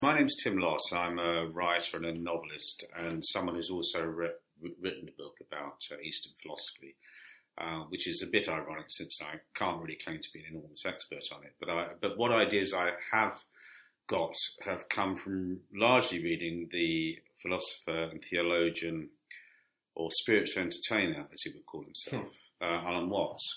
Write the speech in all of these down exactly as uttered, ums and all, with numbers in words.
My name's Tim Loss. I'm a writer and a novelist, and someone who's also re- written a book about uh, Eastern philosophy, uh, which is a bit ironic since I can't really claim to be an enormous expert on it. But I, but what ideas I have got have come from largely reading the philosopher and theologian, or spiritual entertainer, as he would call himself, hmm. uh, Alan Watts.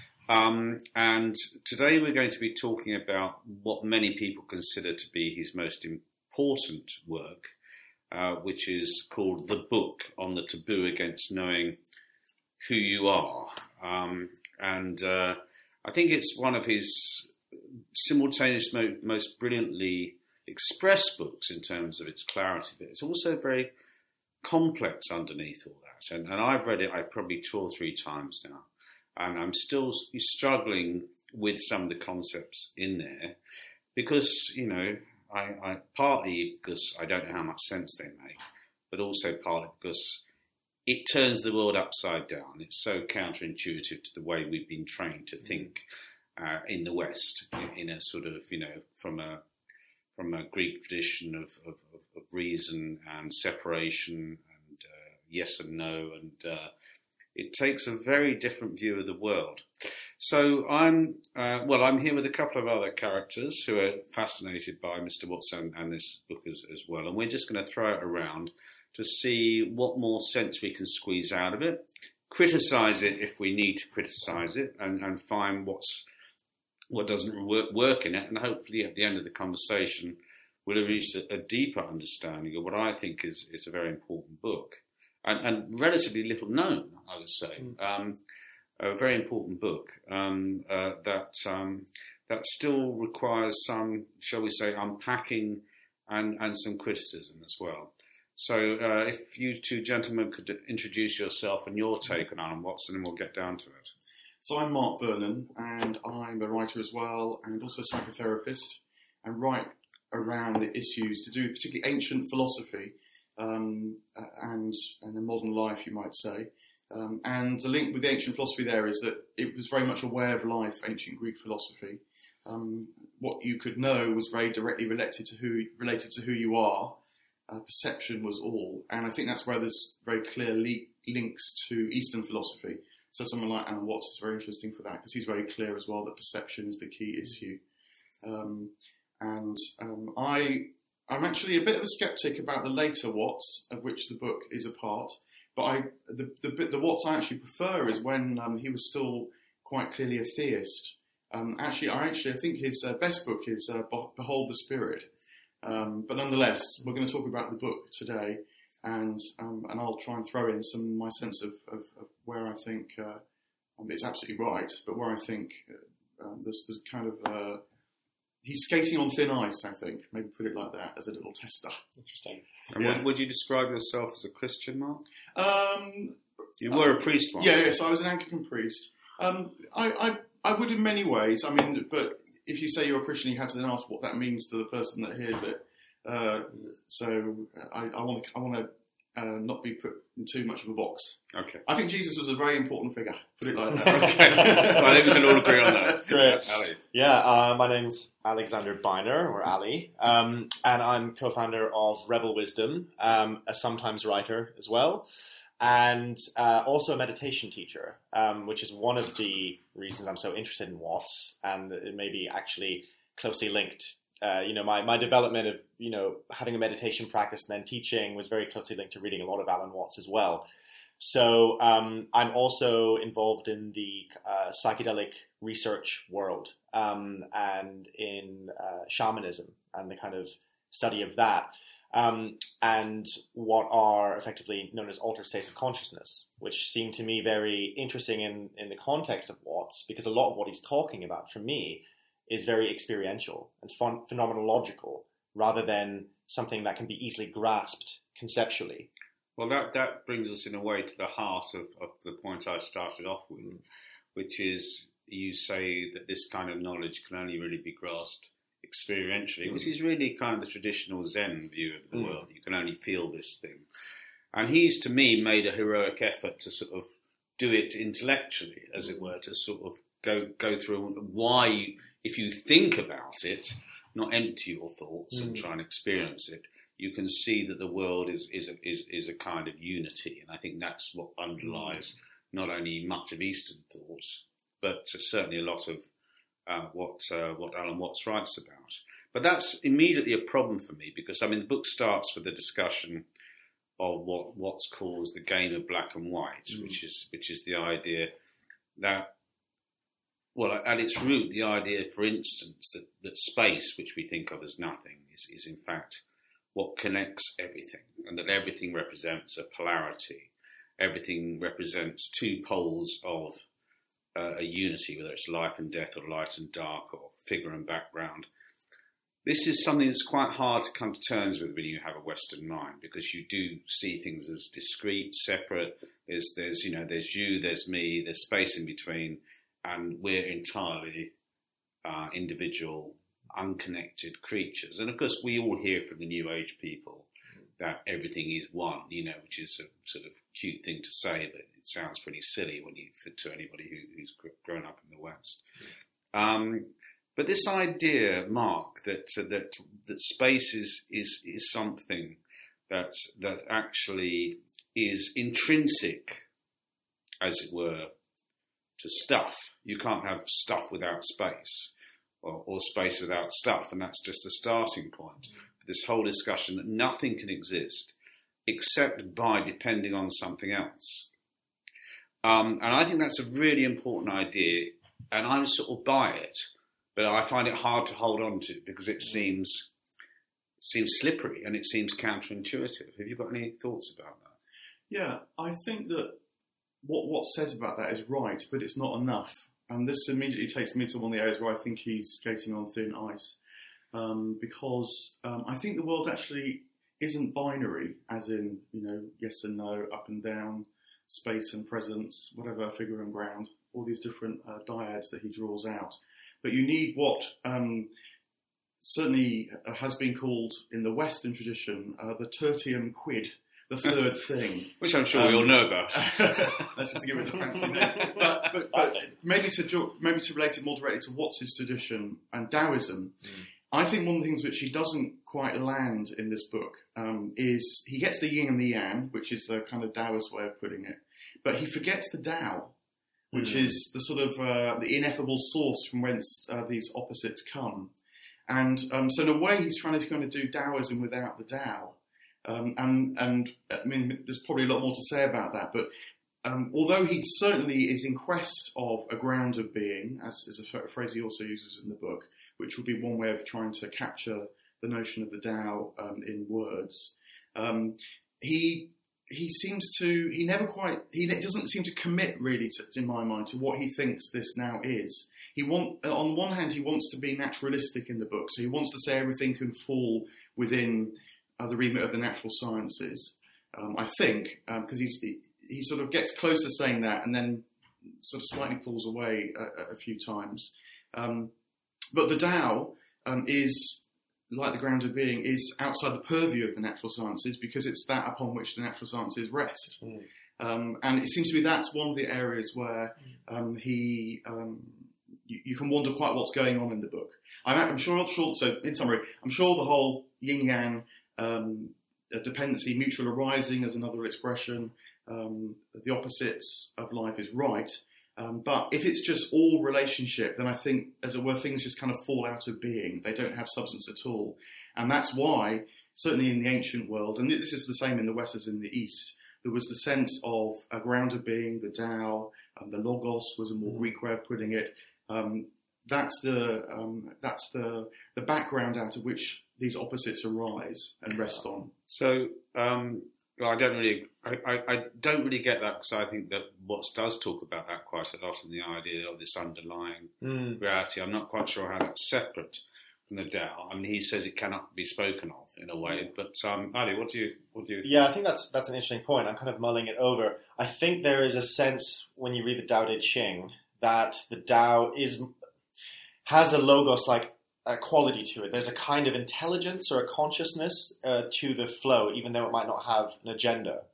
Um, and today we're going to be talking about what many people consider to be his most important work, uh, which is called The Book on the Taboo Against Knowing Who You Are. Um, and uh, I think it's one of his simultaneous mo- most brilliantly expressed books in terms of its clarity, but it's also very complex underneath all that. And, and I've read it, I probably two or three times now. And I'm still struggling with some of the concepts in there because, you know, I, I partly because I don't know how much sense they make, but also partly because it turns the world upside down. It's so counterintuitive to the way we've been trained to think uh, in the West, in, in a sort of, you know, from a from a Greek tradition of, of, of reason and separation and uh, yes and no and uh, it takes a very different view of the world. So I'm, uh, well, I'm here with a couple of other characters who are fascinated by Mister Watts and, and this book as, as well. And we're just going to throw it around to see what more sense we can squeeze out of it, criticise it if we need to criticise it, and, and find what's what doesn't work, work in it. And hopefully at the end of the conversation, we'll reach a, a deeper understanding of what I think is, is a very important book. And, and relatively little known, I would say. Mm. Um, a very important book um, uh, that um, that still requires some, shall we say, unpacking and, and some criticism as well. So uh, if you two gentlemen could introduce yourself and your take on Alan Watts, and then we'll get down to it. So I'm Mark Vernon, and I'm a writer as well, and also a psychotherapist, and write around the issues to do with particularly ancient philosophy, Um, and, and a modern life, you might say. Um, and the link with the ancient philosophy there is that it was very much a way of life, ancient Greek philosophy. Um, what you could know was very directly related to who related to who you are. Uh, perception was all. And I think that's where there's very clear le- links to Eastern philosophy. So someone like Alan Watts is very interesting for that, because he's very clear as well that perception is the key issue. Um, and um, I... I'm actually a bit of a sceptic about the later Watts, of which the book is a part. But I, the, the bit the Watts I actually prefer is when um, he was still quite clearly a theist. Um, actually, I actually I think his uh, best book is uh, Behold the Spirit. Um, but nonetheless, we're going to talk about the book today, and um, and I'll try and throw in some my sense of, of, of where I think uh, um, it's absolutely right, but where I think uh, um, there's, there's kind of uh, he's skating on thin ice, I think. Maybe put it like that, as a little tester. Interesting. And yeah. would, would you describe yourself as a Christian, Mark? Um, you were uh, a priest once. Yeah, yeah, so I was an Anglican priest. Um, I, I, I would in many ways. I mean, but if you say you're a Christian, you have to then ask what that means to the person that hears it. Uh, so I, I want to, I want to uh, not be put in too much of a box. Okay. I think Jesus was a very important figure. Put it like that. Okay. Well, I think we can all agree on that. Great. Ali. Yeah, uh, my name's Alexander Beiner, or Ali, um, and I'm co-founder of Rebel Wisdom, um, a sometimes writer as well, and uh, also a meditation teacher, um, which is one of the reasons I'm so interested in Watts, and it may be actually closely linked. Uh, you know, my, my development of, you know, having a meditation practice and then teaching was very closely linked to reading a lot of Alan Watts as well. So um, I'm also involved in the uh, psychedelic research world um, and in uh, shamanism and the kind of study of that. Um, and what are effectively known as altered states of consciousness, which seem to me very interesting in, in the context of Watts, because a lot of what he's talking about for me is very experiential and ph- phenomenological, rather than something that can be easily grasped conceptually. Well, that, that brings us in a way to the heart of, of the point I started off with, which is you say that this kind of knowledge can only really be grasped experientially, mm. which is really kind of the traditional Zen view of the mm. world. You can only feel this thing. And he's, to me, made a heroic effort to sort of do it intellectually, as it were, to sort of go go through why, you, if you think about it, not empty your thoughts mm. and try and experience it, you can see that the world is is a, is, is a kind of unity. And I think that's what underlies not only much of Eastern thought, but certainly a lot of uh, what uh, what Alan Watts writes about. But that's immediately a problem for me because, I mean, the book starts with a discussion of what Watts calls the game of black and white, mm. which is which is the idea that, well, at its root, the idea, for instance, that, that space, which we think of as nothing, is, is in fact what connects everything, and that everything represents a polarity. Everything represents two poles of uh, a unity, whether it's life and death or light and dark or figure and background. This is something that's quite hard to come to terms with when you have a Western mind, because you do see things as discrete, separate. There's, there's, you know, there's you, there's me, there's space in between, and we're entirely uh, individual, unconnected creatures. And of course, we all hear from the New Age people that everything is one, you know, which is a sort of cute thing to say, but it sounds pretty silly when you to anybody who, who's grown up in the West. Um, But this idea, Mark, that uh, that that space is is is something that that actually is intrinsic, as it were, to stuff. You can't have stuff without space, or, or space without stuff, and that's just the starting point for this whole discussion that nothing can exist except by depending on something else. Um, and I think that's a really important idea, and I'm sort of by it. But I find it hard to hold on to because it seems seems slippery and it seems counterintuitive. Have you got any thoughts about that? Yeah, I think that what what says about that is right, but it's not enough. And this immediately takes me to one of the areas where I think he's skating on thin ice, um, because um, I think the world actually isn't binary, as in, you know, yes and no, up and down, space and presence, whatever, figure and ground, all these different uh, dyads that he draws out. But you need what um, certainly has been called in the Western tradition uh, the tertium quid, the third thing. Which I'm sure um, we all know about. Let's just give it a fancy name. But, but, but maybe to maybe to relate it more directly to Watts' tradition and Taoism, mm. I think one of the things which he doesn't quite land in this book um, is he gets the yin and the yang, which is the kind of Taoist way of putting it, but he forgets the Tao, which mm. is the sort of uh, the ineffable source from whence uh, these opposites come. And um, so in a way, he's trying to kind of do Taoism without the Tao. Um, and, and I mean, there's probably a lot more to say about that. But um, although he certainly is in quest of a ground of being, as is a phrase he also uses in the book, which would be one way of trying to capture the notion of the Tao um, in words, um, he... He seems to, he never quite, he doesn't seem to commit really, to, in my mind, to what he thinks this now is. He want, on one hand, he wants to be naturalistic in the book, so he wants to say everything can fall within uh, the remit of the natural sciences, um, I think, because um, he's he, he sort of gets close to saying that and then sort of slightly pulls away a, a few times. Um, but the Tao um, is... like the ground of being, is outside the purview of the natural sciences because it's that upon which the natural sciences rest. Mm. Um, and it seems to me that's one of the areas where um, he, um, you, you can wonder quite what's going on in the book. I'm, I'm sure, sure, so in summary, I'm sure the whole yin-yang um, dependency, mutual arising as another expression, um, the opposites of life is right. Um, but if it's just all relationship, then I think, as it were, things just kind of fall out of being. They don't have substance at all. And that's why, certainly in the ancient world, and this is the same in the West as in the East, there was the sense of a ground of being, the Tao, um, the Logos was a more Greek way of putting it. Um, that's the um, that's the the background out of which these opposites arise and rest on. So... Um... Well, I don't really, I, I, I don't really get that because I think that Watts does talk about that quite a lot in the idea of this underlying mm. reality. I'm not quite sure how that's separate from the Tao. I mean, he says it cannot be spoken of in a way. But um, Ali, what do you, what do you? Yeah, I think that's that's an interesting point. I'm kind of mulling it over. I think there is a sense when you read the Tao Te Ching that the Tao is has a logos like. A quality to it. There's a kind of intelligence or a consciousness uh, to the flow, even though it might not have an agenda.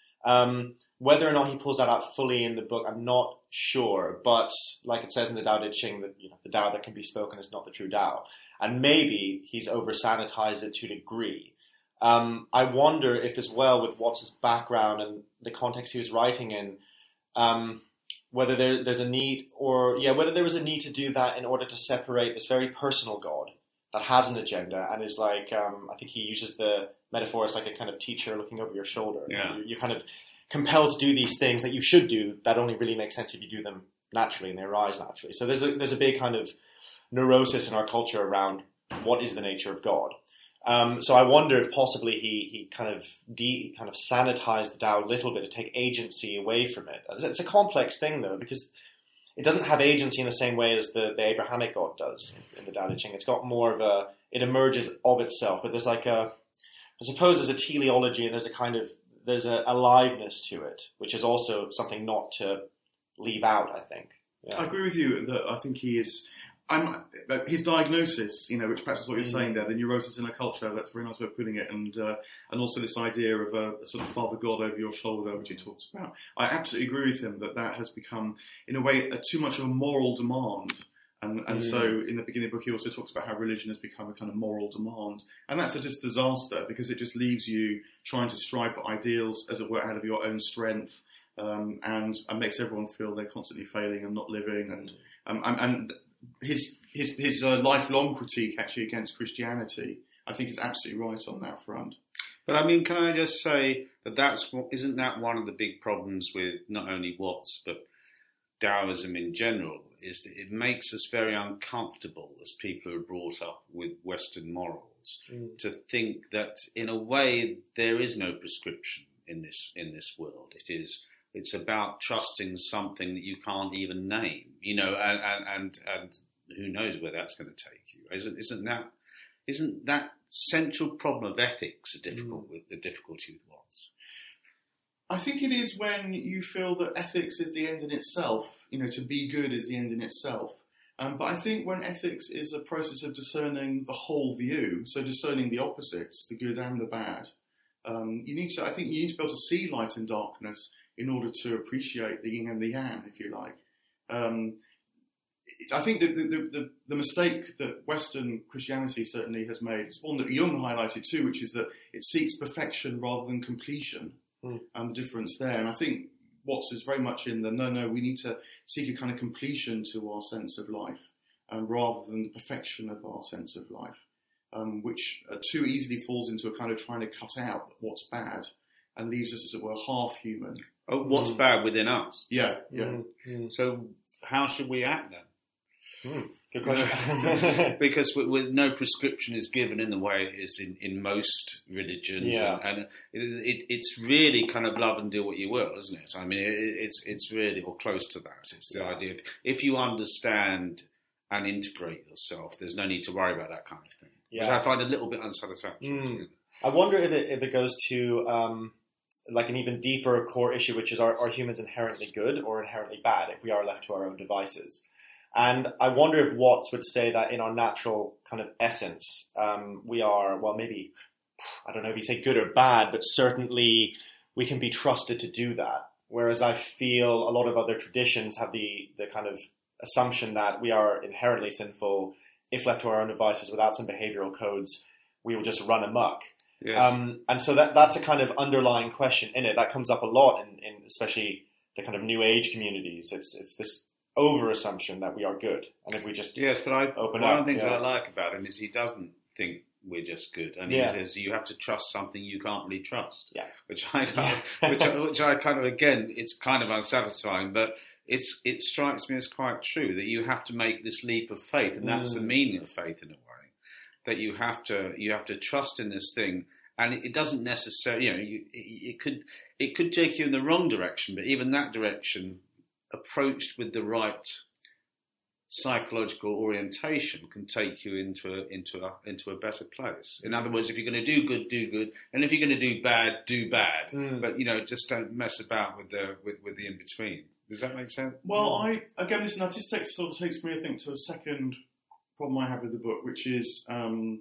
Um, whether or not he pulls that out fully in the book, I'm not sure. But like it says in the Tao Te Ching, that you know, the Tao that can be spoken is not the true Tao. and maybe he's over-sanitized it to a degree. Um, I wonder if, as well, with Watts' background and the context he was writing in, um, whether there, there's a need, or yeah, whether there was a need to do that in order to separate this very personal God that has an agenda and is like, um, I think he uses the metaphor as like a kind of teacher looking over your shoulder. Yeah. You're, you're kind of compelled to do these things that you should do that only really make sense if you do them naturally and they arise naturally. So there's a, there's a big kind of neurosis in our culture around what is the nature of God. Um, so I wonder if possibly he, he kind of de, kind of sanitized the Tao a little bit to take agency away from it. It's a complex thing though, because it doesn't have agency in the same way as the, the Abrahamic God does in, in the Tao Te Ching. It's got more of a, it emerges of itself, but there's like a, I suppose there's a teleology and there's a kind of, there's a aliveness to it, which is also something not to leave out, I think. Yeah. I agree with you that I think he is. I'm, his diagnosis, you know, which perhaps is what you're Mm. saying there, the neurosis in a culture, that's a very nice way of putting it, and uh, and also this idea of a, a sort of Father God over your shoulder, which he talks about. I absolutely agree with him that that has become, in a way, a, too much of a moral demand. And, and Mm. so in the beginning of the book, he also talks about how religion has become a kind of moral demand. And that's a just disaster, because it just leaves you trying to strive for ideals, as it were, out of your own strength, um, and, and makes everyone feel they're constantly failing and not living. And um, and, and his his his uh, lifelong critique actually against Christianity, I think, is absolutely right on that front. But I mean, can I just say that that's isn't that one of the big problems with not only Watts but Taoism in general, is that it makes us very uncomfortable as people who are brought up with Western morals Mm. to think that in a way there is no prescription in this in this world. It is it's about trusting something that you can't even name, you know, and and and, and who knows where that's going to take you? Isn't isn't that isn't that central problem of ethics a difficult Mm. with the difficulty with Watts? I think it is when you feel that ethics is the end in itself, you know, to be good is the end in itself. Um, but I think when ethics is a process of discerning the whole view, so discerning the opposites, the good and the bad, um, you need to. I think you need to be able to see light and darkness in order to appreciate the yin and the yang, if you like. Um, I think the, the, the, the mistake that Western Christianity certainly has made is one that Jung highlighted too, which is that it seeks perfection rather than completion, mm. and the difference there. And I think Watts is very much in the, no, no, we need to seek a kind of completion to our sense of life, um, rather than the perfection of our sense of life, um, which uh, too easily falls into a kind of trying to cut out what's bad and leaves us, as it were, half human. Oh, what's Mm. bad within us? Yeah, yeah. Mm. Mm. So how should we act then? Mm. Good question. Because with, with no prescription is given in the way it is in, in most religions, Yeah. and, and it, it, it's really kind of love and do what you will, isn't it? I mean, it, it's it's really or close to that. It's the Yeah. idea of if you understand and integrate yourself, there's no need to worry about that kind of thing, which Yeah. I find a little bit unsatisfactory. Mm. I wonder if it if it goes to um, like an even deeper core issue, which is are, are humans inherently good or inherently bad if we are left to our own devices? And I wonder if Watts would say that in our natural kind of essence, um, we are, well, maybe, I don't know if you say good or bad, but certainly we can be trusted to do that. Whereas I feel a lot of other traditions have the, the kind of assumption that we are inherently sinful. If left to our own devices without some behavioral codes, we will just run amok. Yes. Um, and so that that's a kind of underlying question in it that comes up a lot in, in especially the kind of new age communities. It's it's this over assumption that we are good, and if we just Yes, but I, open one up, of the things yeah. that I like about him is he doesn't think we're just good, and Yeah. he says you have to trust something you can't really trust. Yeah. Which I kind of, which, I, which I kind of again, it's kind of unsatisfying, but it's it strikes me as quite true that you have to make this leap of faith, and that's Mm. the meaning of faith in a way, that you have to you have to trust in this thing. And it, it doesn't necessarily, you know, you, it, it could it could take you in the wrong direction, but even that direction, approached with the right psychological orientation, can take you into a, into a, into a better place. In other words, if you're going to do good, do good, and if you're going to do bad, do bad. Mm. But you know, just don't mess about with the with, with the in between. Does that make sense? Well, I again, this this takes sort of takes me, I think, to a second problem I have with the book, which is, um,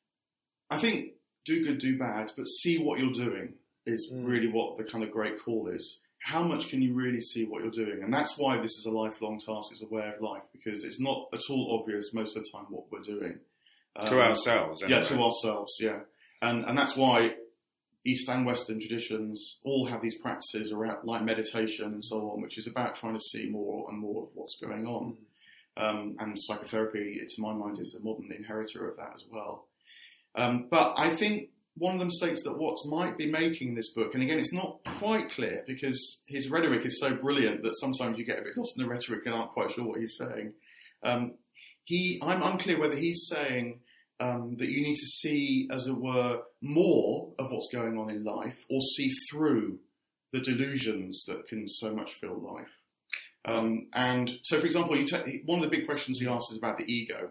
I think, do good, do bad, but see what you're doing is Mm. really what the kind of great call is. How much can you really see what you're doing? And that's why this is a lifelong task, it's a way of life, because it's not at all obvious most of the time what we're doing. Um, to ourselves, anyway. Yeah, to ourselves, yeah. And and that's why East and Western traditions all have these practices around, like meditation and so on, which is about trying to see more and more of what's going on. Um, and psychotherapy, to my mind, is a modern inheritor of that as well. Um, but I think one of the mistakes that Watts might be making in this book, and again, it's not quite clear because his rhetoric is so brilliant that sometimes you get a bit lost in the rhetoric and aren't quite sure what he's saying. Um, he, I'm unclear whether he's saying um, that you need to see, as it were, more of what's going on in life, or see through the delusions that can so much fill life. Um, and so, for example, you t- one of the big questions he asks is about the ego.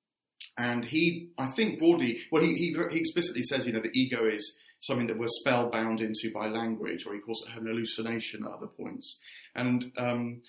And he, I think broadly, well, he, he, he explicitly says, you know, the ego is something that we're spellbound into by language, or he calls it an hallucination at other points. And um,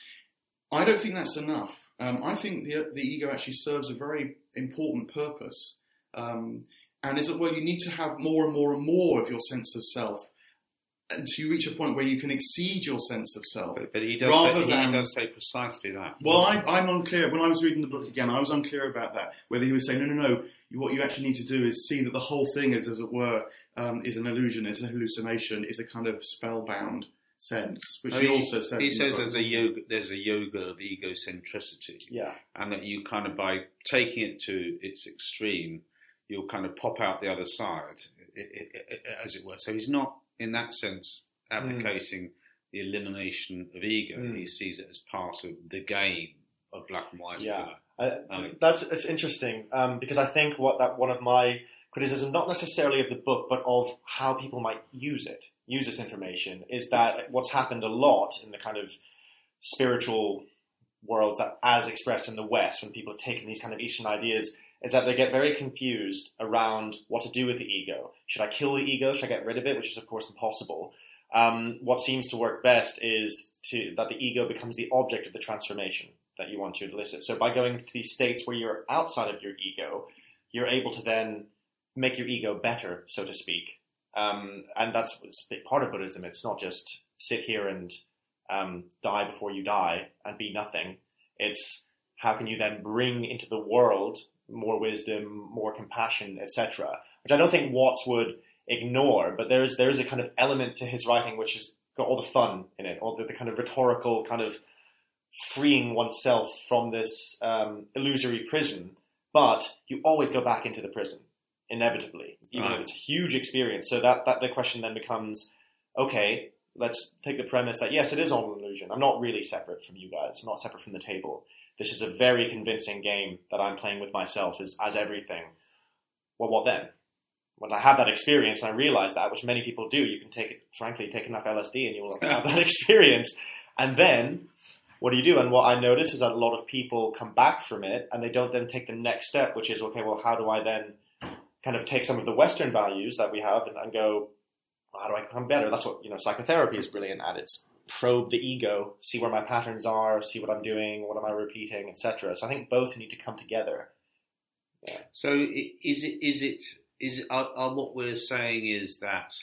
I don't think that's enough. Um, I think the, the ego actually serves a very important purpose. Um, and is it, well, you need to have more and more and more of your sense of self until you reach a point where you can exceed your sense of self. But, but he, does rather say, than, he does say precisely that. Well, I, I'm unclear. When I was reading the book again, I was unclear about that. Whether he was saying, no, no, no, you, what you actually need to do is see that the whole thing is, as it were, um, is an illusion, is a hallucination, is a kind of spellbound sense, which Oh, he he also says. He in the says book. there's a yoga, there's a yoga of egocentricity, Yeah. and that you kind of, by taking it to its extreme, you'll kind of pop out the other side, it, it, it, as it were. So he's not, in that sense, advocating mm. the elimination of ego. Mm. He sees it as part of the game of black and white. Yeah, I, um, that's it's interesting um, because I think what that one of my criticism, not necessarily of the book, but of how people might use it, use this information, is that what's happened a lot in the kind of spiritual worlds that, as expressed in the West, when people have taken these kind of Eastern ideas, is that they get very confused around what to do with the ego. Should I kill the ego? Should I get rid of it? Which is, of course, impossible. Um, what seems to work best is to, that the ego becomes the object of the transformation that you want to elicit. So by going to these states where you're outside of your ego, you're able to then make your ego better, so to speak. Um, and that's it's a big part of Buddhism. It's not just sit here and um, die before you die and be nothing. It's how can you then bring into the world more wisdom, more compassion, et cetera, which I don't think Watts would ignore, but there's there's a kind of element to his writing which has got all the fun in it, all the, the kind of rhetorical kind of freeing oneself from this um, illusory prison, but you always go back into the prison, inevitably, even right. if it's a huge experience. So that, that the question then becomes, okay, let's take the premise that, yes, it is all an illusion. I'm not really separate from you guys. I'm not separate from the table. This is a very convincing game that I'm playing with myself as, as everything. Well, what then? When I have that experience and I realize that, which many people do, you can take it, frankly, take enough L S D and you will have that experience. And then, what do you do? And what I notice is that a lot of people come back from it and they don't then take the next step, which is, okay, well, how do I then kind of take some of the Western values that we have and, and go, well, how do I become better? That's what, you know, psychotherapy is brilliant at. It's probe the ego, see where my patterns are, see what I'm doing, what am I repeating, et cetera. So I think both need to come together. Yeah. So is it, is it, is it, are, are what we're saying is that,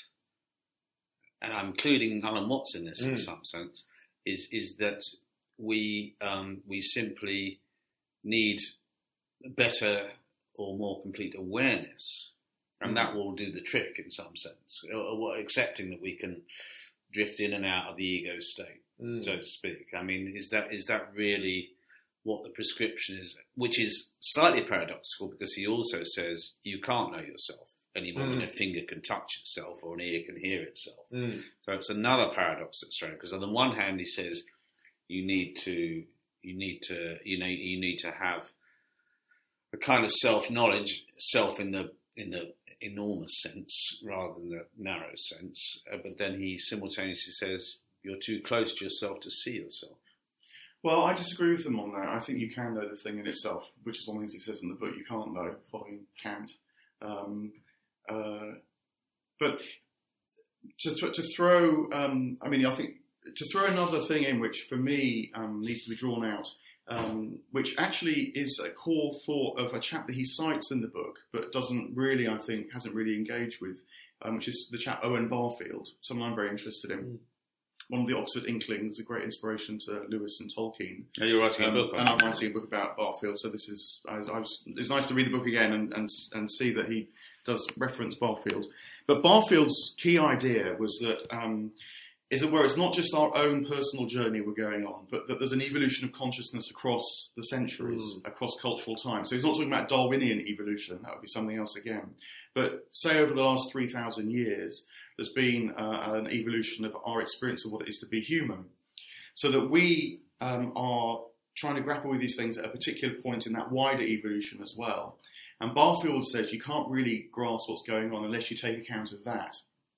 and I'm including Alan Watts in this mm. in some sense, is is that we um, we simply need better or more complete awareness, and mm. that will do the trick in some sense, or, or accepting that we can drift in and out of the ego state, mm. so to speak. I mean, is that is that really what the prescription is? Which is slightly paradoxical because he also says you can't know yourself any more mm. than a finger can touch itself or an ear can hear itself. Mm. So it's another paradox that's thrown, because on the one hand he says you need to you need to you know you need to have a kind of self knowledge, self in the in the enormous sense rather than the narrow sense. Uh, but then he simultaneously says you're too close to yourself to see yourself. Well, I disagree with him on that. I think you can know the thing in itself, which is one of the things he says in the book. You can't know, following Kant. Um, uh, but to, to, to throw, um, I mean, I think to throw another thing in, which for me um, needs to be drawn out, um, which actually is a core thought of a chap that he cites in the book, but doesn't really, I think, hasn't really engaged with, um, which is the chap Owen Barfield, someone I'm very interested in. one of the Oxford Inklings, a great inspiration to Lewis and Tolkien. Are you writing Um, a book on and it? I'm writing a book about Barfield, so this is I, I was, it's nice to read the book again and, and and see that he does reference Barfield. But Barfield's key idea was that um, is that where it's not just our own personal journey we're going on, but that there's an evolution of consciousness across the centuries, Mm. across cultural time. So he's not talking about Darwinian evolution; that would be something else again. But say over the last three thousand years, there's been uh, an evolution of our experience of what it is to be human, so that we um, are trying to grapple with these things at a particular point in that wider evolution as well. And Barfield says you can't really grasp what's going on unless you take account of that.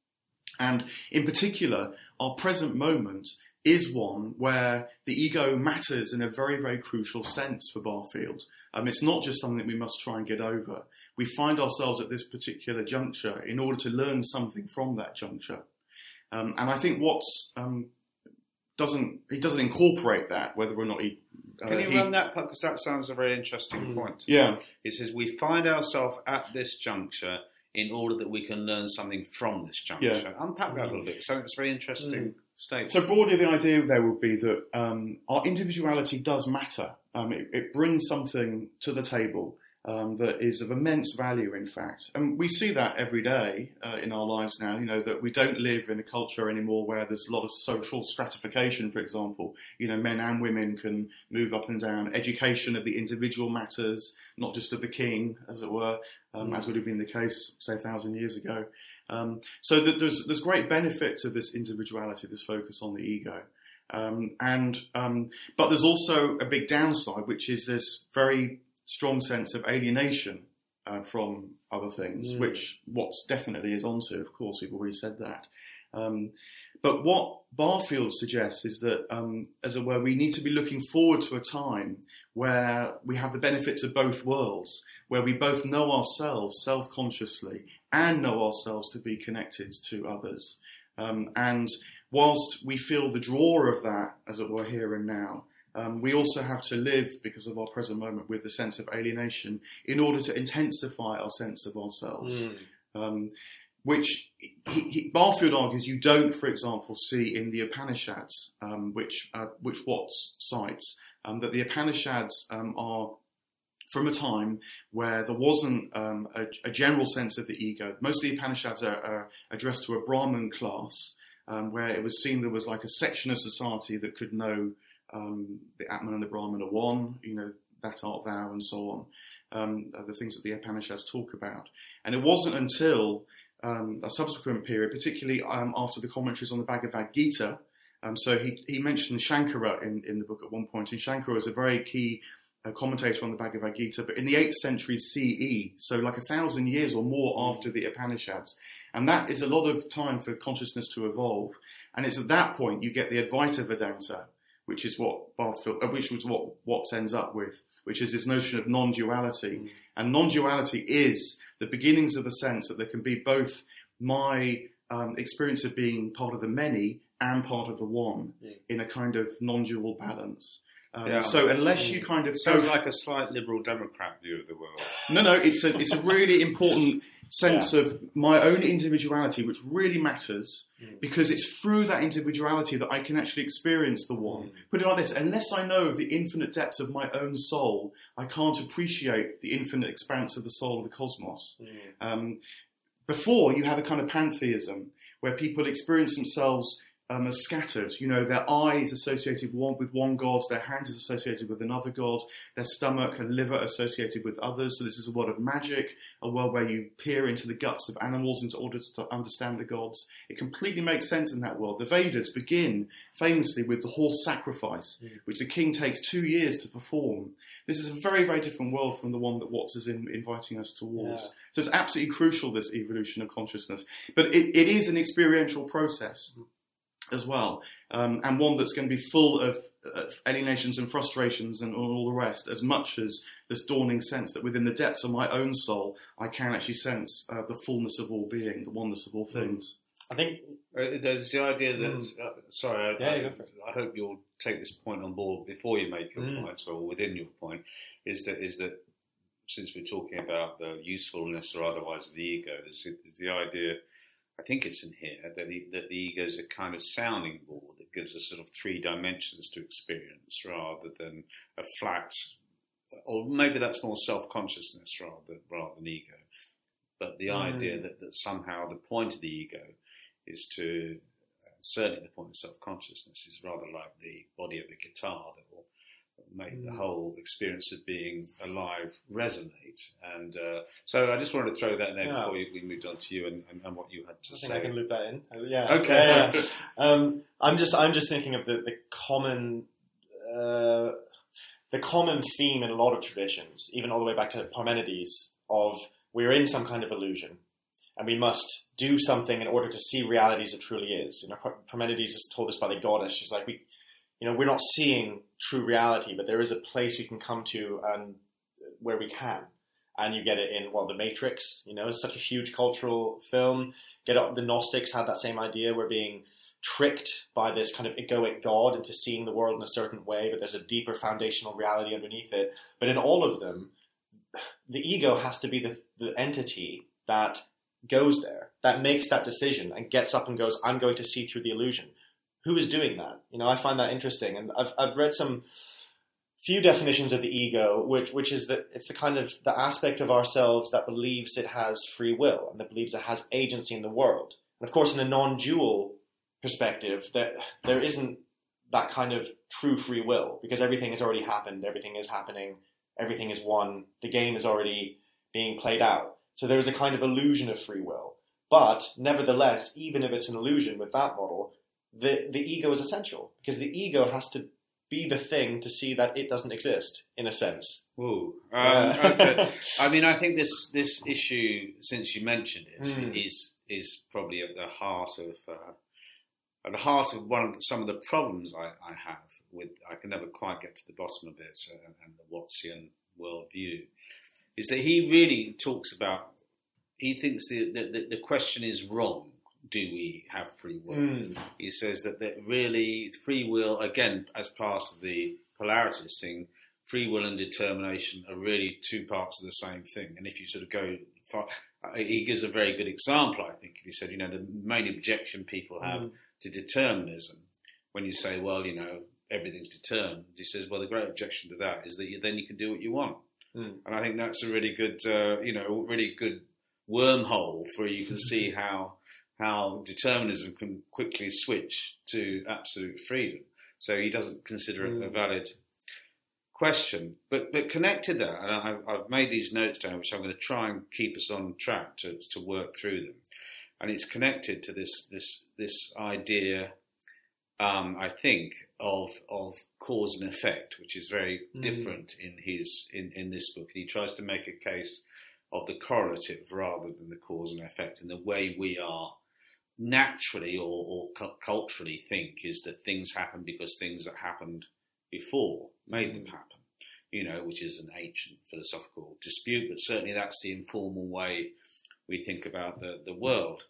And in particular, our present moment is one where the ego matters in a very, very crucial sense for Barfield. Um, it's not just something that we must try and get over. We find ourselves at this particular juncture in order to learn something from that juncture. Um, and I think what's um, doesn't he doesn't incorporate that, whether or not he... Uh, Can you he, run that, because that sounds a very interesting Mm. point. Yeah. It says we find ourselves at this juncture in order that we can learn something from this juncture. Yeah. Unpack that a little bit. So it's a very interesting Mm. statement. So broadly, the idea there would be that um, our individuality does matter. Um, it, it brings something to the table um, that is of immense value, in fact. And we see that every day uh, in our lives now, you know, that we don't live in a culture anymore where there's a lot of social stratification, for example. You know, men and women can move up and down. Education of the individual matters, not just of the king, as it were, um, as would have been the case, say, a thousand years ago. Um, so that there's there's great benefit to this individuality, this focus on the ego, um, and um, but there's also a big downside, which is this very strong sense of alienation uh, from other things, Mm. which Watts definitely is onto. Of course, we've already said that. Um, but what Barfield suggests is that, um, as it were, we need to be looking forward to a time where we have the benefits of both worlds, where we both know ourselves self-consciously and know ourselves to be connected to others. Um, and whilst we feel the draw of that, as it were, here and now, um, we also have to live, because of our present moment, with the sense of alienation in order to intensify our sense of ourselves. Mm. Um, which he, he, Barfield argues you don't, for example, see in the Upanishads, um, which uh, which Watts cites, um, that the Upanishads um, are from a time where there wasn't um, a, a general sense of the ego. Most of the Upanishads are, are addressed to a Brahmin class, um, where it was seen there was like a section of society that could know um, the Atman and the Brahman are one, you know, that art thou, and so on. Um, are the things that the Upanishads talk about. And it wasn't until um, a subsequent period, particularly um, after the commentaries on the Bhagavad Gita, um, so he, he mentioned Shankara in, in the book at one point, and Shankara was a very key uh, commentator on the Bhagavad Gita, but in the eighth century C E, so like a thousand years or more after the Upanishads. And that is a lot of time for consciousness to evolve. And it's at that point you get the Advaita Vedanta, which is what Barfield, uh, which was what Watts ends up with, which is this notion of non-duality. Mm. And non-duality is the beginnings of the sense that there can be both my um, experience of being part of the many and part of the one mm. in a kind of non-dual balance. Um, yeah. So unless mm. you kind of... Sounds like a slight liberal Democrat view of the world. No, no, it's a, it's a really important sense yeah. of my own individuality, which really matters, mm. because it's through that individuality that I can actually experience the one. Mm. Put it like this, unless I know the infinite depths of my own soul, I can't appreciate the infinite expanse of the soul of the cosmos. Mm. Um, before, you have a kind of pantheism, where people experience themselves um, as scattered. You know, their eye is associated one, with one god, their hand is associated with another god, their stomach and liver associated with others. So this is a world of magic, a world where you peer into the guts of animals in order to understand the gods. It completely makes sense in that world. The Vedas begin famously with the horse sacrifice, mm. which the king takes two years to perform. This is a very, very different world from the one that Watts is in, inviting us towards. Yeah. So it's absolutely crucial, this evolution of consciousness. But it, it is an experiential process mm. as well, um, and one that's going to be full of uh, alienations and frustrations and all the rest, as much as this dawning sense that within the depths of my own soul, I can actually sense uh, the fullness of all being, the oneness of all things. I think uh, there's the idea that, mm. uh, sorry, I, yeah, I, go for it. I hope you'll take this point on board before you make your mm. point, or within your point, is that is that since we're talking about the usefulness or otherwise of the ego, there's, there's the idea, I think it's in here, that the, that the ego is a kind of sounding board that gives us sort of three dimensions to experience rather than a flat, or maybe that's more self-consciousness rather, rather than ego. But the mm. idea that, that somehow the point of the ego is to, uh, certainly the point of self-consciousness is rather like the body of the guitar that will make mm. the whole experience of being alive resonate. And uh, so I just wanted to throw that in there yeah. before you, we moved on to you and, and, and what you had to I say. think I can loop that in. Uh, yeah. Okay. Yeah, yeah. Um, I'm just I'm just thinking of the the common uh, the common theme in a lot of traditions, even all the way back to Parmenides, of we're in some kind of illusion, and we must do something in order to see reality as it truly is. You know, Parmenides is told us by the goddess. She's like, we, you know, we're not seeing true reality, but there is a place we can come to and where we can. And you get it in, well, The Matrix. You know, it's such a huge cultural film. Get up, the Gnostics had that same idea. We're being tricked by this kind of egoic God into seeing the world in a certain way, but there's a deeper foundational reality underneath it. But in all of them, the ego has to be the, the entity that goes there, that makes that decision and gets up and goes, I'm going to see through the illusion. Who is doing that? You know, I find that interesting. And I've, I've read some few definitions of the ego, which, which is that it's the kind of the aspect of ourselves that believes it has free will and that believes it has agency in the world. And of course, in a non-dual perspective, that there isn't that kind of true free will because everything has already happened. Everything is happening. Everything is one. The game is already being played out. So there is a kind of illusion of free will. But nevertheless, even if it's an illusion with that model, the, the ego is essential because the ego has to be the thing to see that it doesn't exist, in a sense. Ooh. Um, okay. I mean, I think this this issue, since you mentioned it, mm. is is probably at the heart of uh, at the heart of one of the, some of the problems I, I have with. I can never quite get to the bottom of it, uh, and the Wattsian worldview is that he really talks about. He thinks the the, the question is wrong. Do we have free will? Mm. He says that, that really free will, again, as part of the polarities thing, free will and determination are really two parts of the same thing. And if you sort of go far, he gives a very good example, I think. He said, you know, the main objection people have mm. to determinism, when you say, well, you know, everything's determined, he says, well, the great objection to that is that you, then you can do what you want. Mm. And I think that's a really good, uh, you know, really good wormhole for you can see how how determinism can quickly switch to absolute freedom. So he doesn't consider it mm. a valid question. But but connected that, and I've, I've made these notes down, which I'm going to try and keep us on track to, to work through them. And it's connected to this this this idea, um, I think, of of cause and effect, which is very mm. different in his in, in this book. And he tries to make a case of the correlative rather than the cause and effect, and the way we are naturally or, or cu- culturally think is that things happen because things that happened before made them happen, you know, which is an ancient philosophical dispute, but certainly that's the informal way we think about the, the world.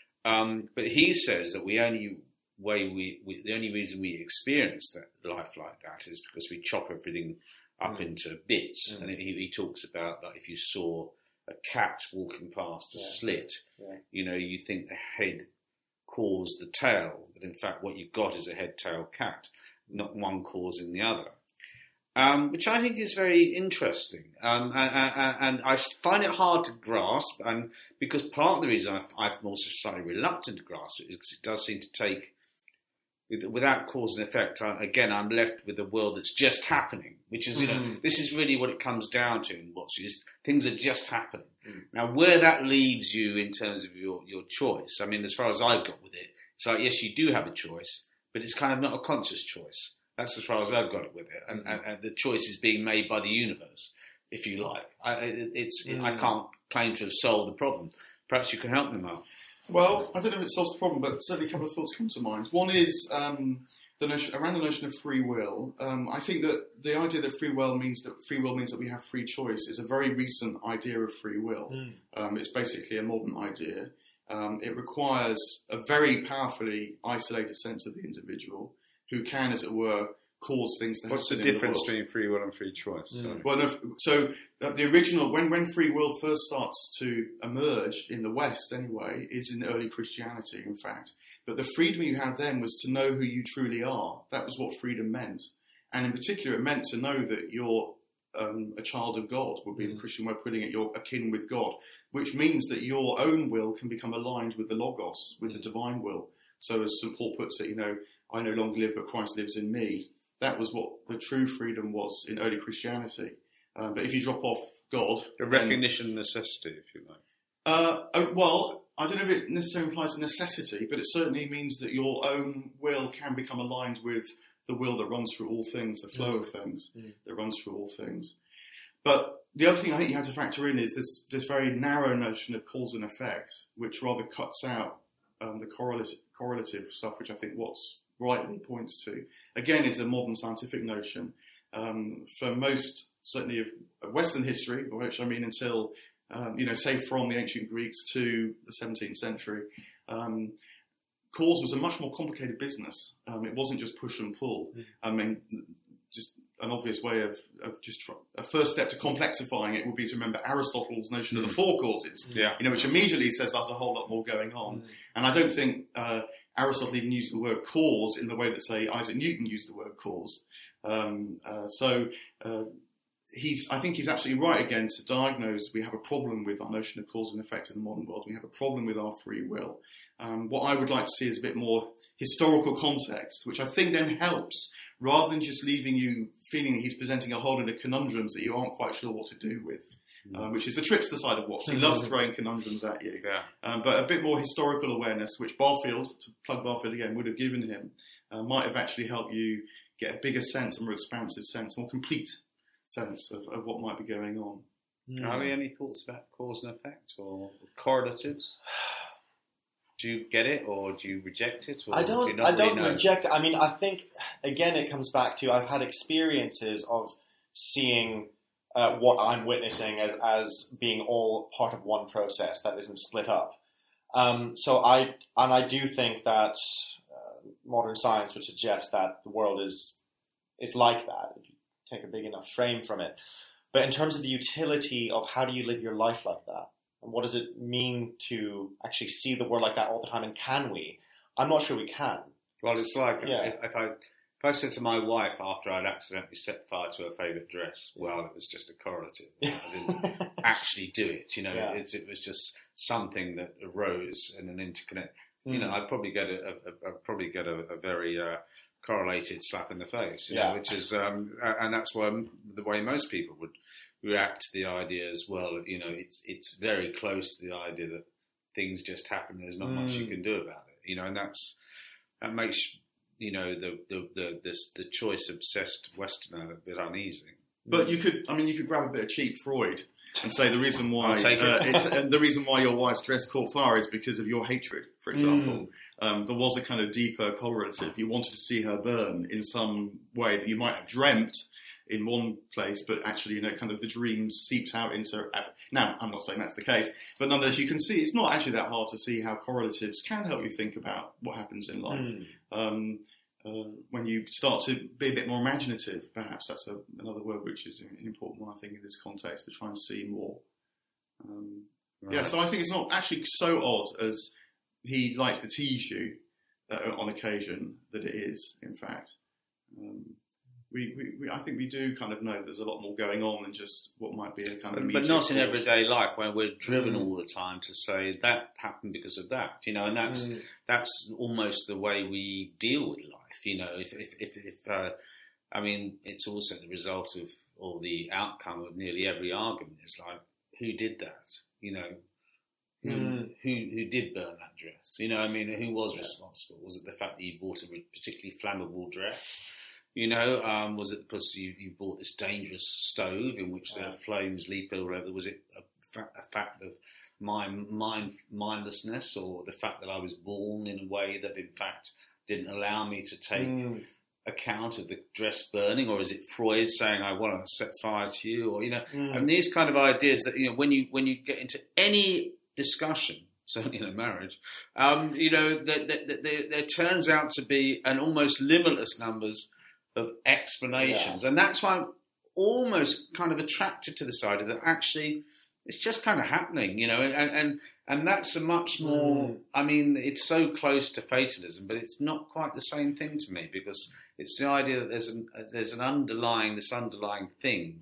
Um, but he says that we only way we, we the only reason we experience that life like that is because we chop everything up mm. into bits. Mm. And he, he talks about that if you saw a cat walking past a yeah. slit, yeah. you know, you think the head caused the tail, but in fact what you've got is a head-tail cat, not one causing the other, um, which I think is very interesting. Um, and, and I find it hard to grasp, and because part of the reason I've, I'm also slightly reluctant to grasp it is because it does seem to take, without cause and effect, I, again, I'm left with a world that's just happening, which is, you know, mm. this is really what it comes down to in what's just, things are just happening. Mm. Now, where that leaves you in terms of your, your choice, I mean, as far as I've got with it, it's like, yes, you do have a choice, but it's kind of not a conscious choice. That's as far as I've got it with it. And, mm. and, and the choice is being made by the universe, if you like. I, it, it's, mm. I can't claim to have solved the problem. Perhaps you can help me, Mark. Well, I don't know if it solves the problem, but certainly a couple of thoughts come to mind. One is um, the notion, around the notion of free will. Um, I think that the idea that free will means that free will means that we have free choice is a very recent idea of free will. Mm. Um, it's basically a modern idea. Um, it requires a very powerfully isolated sense of the individual who can, as it were, cause things to happen. What's the in difference the world. between free will and free choice? Mm. Sorry. Well, no, so uh, the original, when, when free will first starts to emerge in the West anyway, is in early Christianity, in fact. But the freedom you had then was to know who you truly are. That was what freedom meant. And in particular, it meant to know that you're um, a child of God, would be mm. the Christian way of putting it. You're akin with God, which means that your own will can become aligned with the Logos, with the divine will. So as Saint Paul puts it, you know, I no longer live, but Christ lives in me. That was what the true freedom was in early Christianity. Um, but if you drop off God... The recognition of necessity, if you like. Uh, uh, well, I don't know if it necessarily implies a necessity, but it certainly means that your own will can become aligned with the will that runs through all things, the flow mm. of things mm. that runs through all things. But the other thing I think you have to factor in is this, this very narrow notion of cause and effect, which rather cuts out um, the correlative, correlative stuff, which I think Watts rightly points to. Again, is a modern scientific notion. Um, for most, certainly of, of Western history, by which I mean until, um, you know, say from the ancient Greeks to the seventeenth century, um, cause was a much more complicated business. Um, it wasn't just push and pull. Mm. I mean, just an obvious way of, of just try, a first step to complexifying it would be to remember Aristotle's notion mm. of the four causes, yeah. you know, which immediately says there's a whole lot more going on. Mm. And I don't think uh, Aristotle even used the word cause in the way that, say, Isaac Newton used the word cause. Um, uh, so uh, he's, I think he's absolutely right again to diagnose we have a problem with our notion of cause and effect in the modern world. We have a problem with our free will. Um, what I would like to see is a bit more historical context, which I think then helps, rather than just leaving you feeling that he's presenting a whole lot of conundrums that you aren't quite sure what to do with, mm. um, which is the trickster side of Watts. He loves throwing conundrums at you. Yeah. Um, but a bit more historical awareness, which Barfield, to plug Barfield again, would have given him, uh, might have actually helped you get a bigger sense, a more expansive sense, a more complete sense of, of what might be going on. Mm. Are there any thoughts about cause and effect or correlatives? Do you get it, or do you reject it? Or I don't. Do you not I don't really know? reject it. I mean, I think again, it comes back to I've had experiences of seeing uh, what I'm witnessing as as being all part of one process that isn't split up. Um, so I and I do think that uh, modern science would suggest that the world is is like that if you take a big enough frame from it. But in terms of the utility of how do you live your life like that? And what does it mean to actually see the world like that all the time? And can we? I'm not sure we can. Well, it's like yeah. if, if I if I said to my wife after I'd accidentally set fire to her favourite dress, well, it was just a correlative. I didn't actually do it. You know, yeah. it's, it was just something that arose in an interconnect. Mm. You know, I'd probably get a, a, a I'd probably get a, a very uh, correlated slap in the face. You yeah. know, which is um, and that's why the way most people would react to the idea as well. You know, it's it's very close to the idea that things just happen. There's not mm. much you can do about it. You know, and that's that makes you know the the the this, the choice obsessed Westerner a bit uneasy. But you could, I mean, you could grab a bit of cheap Freud and say the reason why I'll take it. uh, it's, uh, the reason why your wife's dress caught fire is because of your hatred, for example. Mm. Um, there was a kind of deeper correlative. You wanted to see her burn in some way that you might have dreamt in one place, but actually, you know, kind of the dreams seeped out into... Now, I'm not saying that's the case, but nonetheless, you can see it's not actually that hard to see how correlatives can help you think about what happens in life. Mm. Um, uh, when you start to be a bit more imaginative, perhaps that's a, another word which is an important one, I think, in this context, to try and see more. Um, right. Yeah, so I think it's not actually so odd as he likes to tease you uh, on occasion that it is, in fact. Um, We, we, we, I think we do kind of know there's a lot more going on than just what might be a kind of... But not in everyday life, where we're driven mm. all the time to say that happened because of that, you know, and that's mm. that's almost the way we deal with life, you know. If if if, if uh, I mean, it's also the result of or the outcome of nearly every argument. It's like, who did that, you know? Who, mm. who who did burn that dress? You know, I mean, who was responsible? Was it the fact that you bought a particularly flammable dress? You know, um, was it because you, you bought this dangerous stove in which there are flames leap or whatever? Was it a, fa- a fact of my mind, mindlessness, or the fact that I was born in a way that, in fact, didn't allow me to take mm. account of the dress burning? Or is it Freud saying, "I want to set fire to you"? Or you know, mm. and these kind of ideas that you know, when you when you get into any discussion, certainly in a marriage, um, you know, that there turns out to be an almost limitless numbers of explanations, yeah. and that's why I'm almost kind of attracted to this idea that actually it's just kind of happening, you know, and and and that's a much more. Mm. I mean, it's so close to fatalism, but it's not quite the same thing to me, because it's the idea that there's an there's an underlying this underlying thing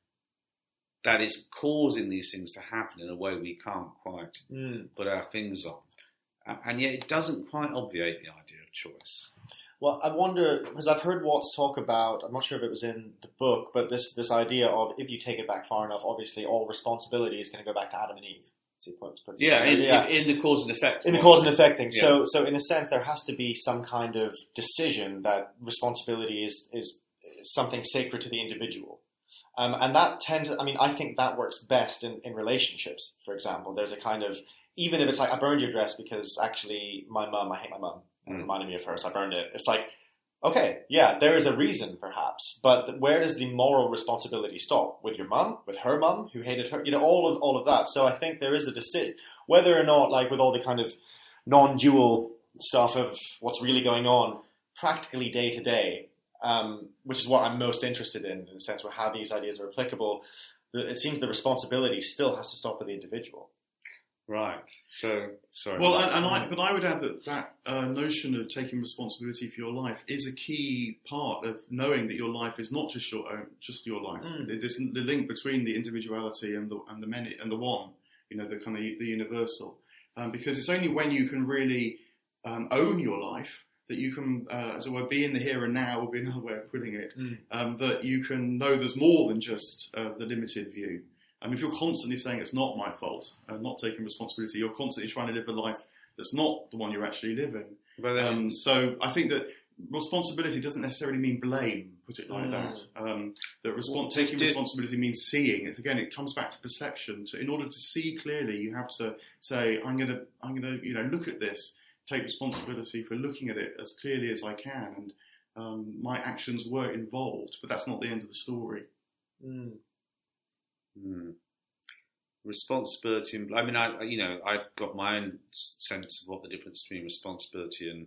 that is causing these things to happen in a way we can't quite mm. put our fingers on. And yet it doesn't quite obviate the idea of choice. Well, I wonder, because I've heard Watts talk about, I'm not sure if it was in the book, but this this idea of, if you take it back far enough, obviously all responsibility is going to go back to Adam and Eve. So puts, puts yeah, in, yeah. In, in the cause and effect. In the cause and effect thing. Yeah. So, so in a sense, there has to be some kind of decision that responsibility is, is something sacred to the individual. Um, and that tends, I mean, I think that works best in, in relationships, for example. There's a kind of, even if it's like, I burned your dress because actually my mum, I hate my mum, and it reminded me of her, so I burned it. It's like, okay, yeah, there is a reason perhaps, but where does the moral responsibility stop? With your mum, with her mum, who hated her, you know, all of all of that. So I think there is a decision, whether or not, like with all the kind of non-dual stuff of what's really going on, practically day to day, um, which is what I'm most interested in, in the sense where how these ideas are applicable. It seems the responsibility still has to stop with the individual. Right. So, sorry. Well, and, and I, but I would add that that uh, notion of taking responsibility for your life is a key part of knowing that your life is not just your own, just your life. Mm. It is the link between the individuality and the and the many and the one. You know, the kind of the universal. Um, because it's only when you can really um, own your life that you can, uh, as it were, be in the here and now, would be another way of putting it. Mm. Um, that you can know there's more than just uh, the limited view. I mean, if you're constantly saying it's not my fault, uh, not taking responsibility, you're constantly trying to live a life that's not the one you're actually living. Um, so I think that responsibility doesn't necessarily mean blame, put it like mm. that. Um, that respons- well, taking did... responsibility means seeing. It's again, it comes back to perception. So in order to see clearly, you have to say, I'm going to, I'm going to, you know, look at this, take responsibility for looking at it as clearly as I can, and um, my actions were involved, but that's not the end of the story. Mm. Hmm. Responsibility and I mean, I you know, I've got my own sense of what the difference between responsibility and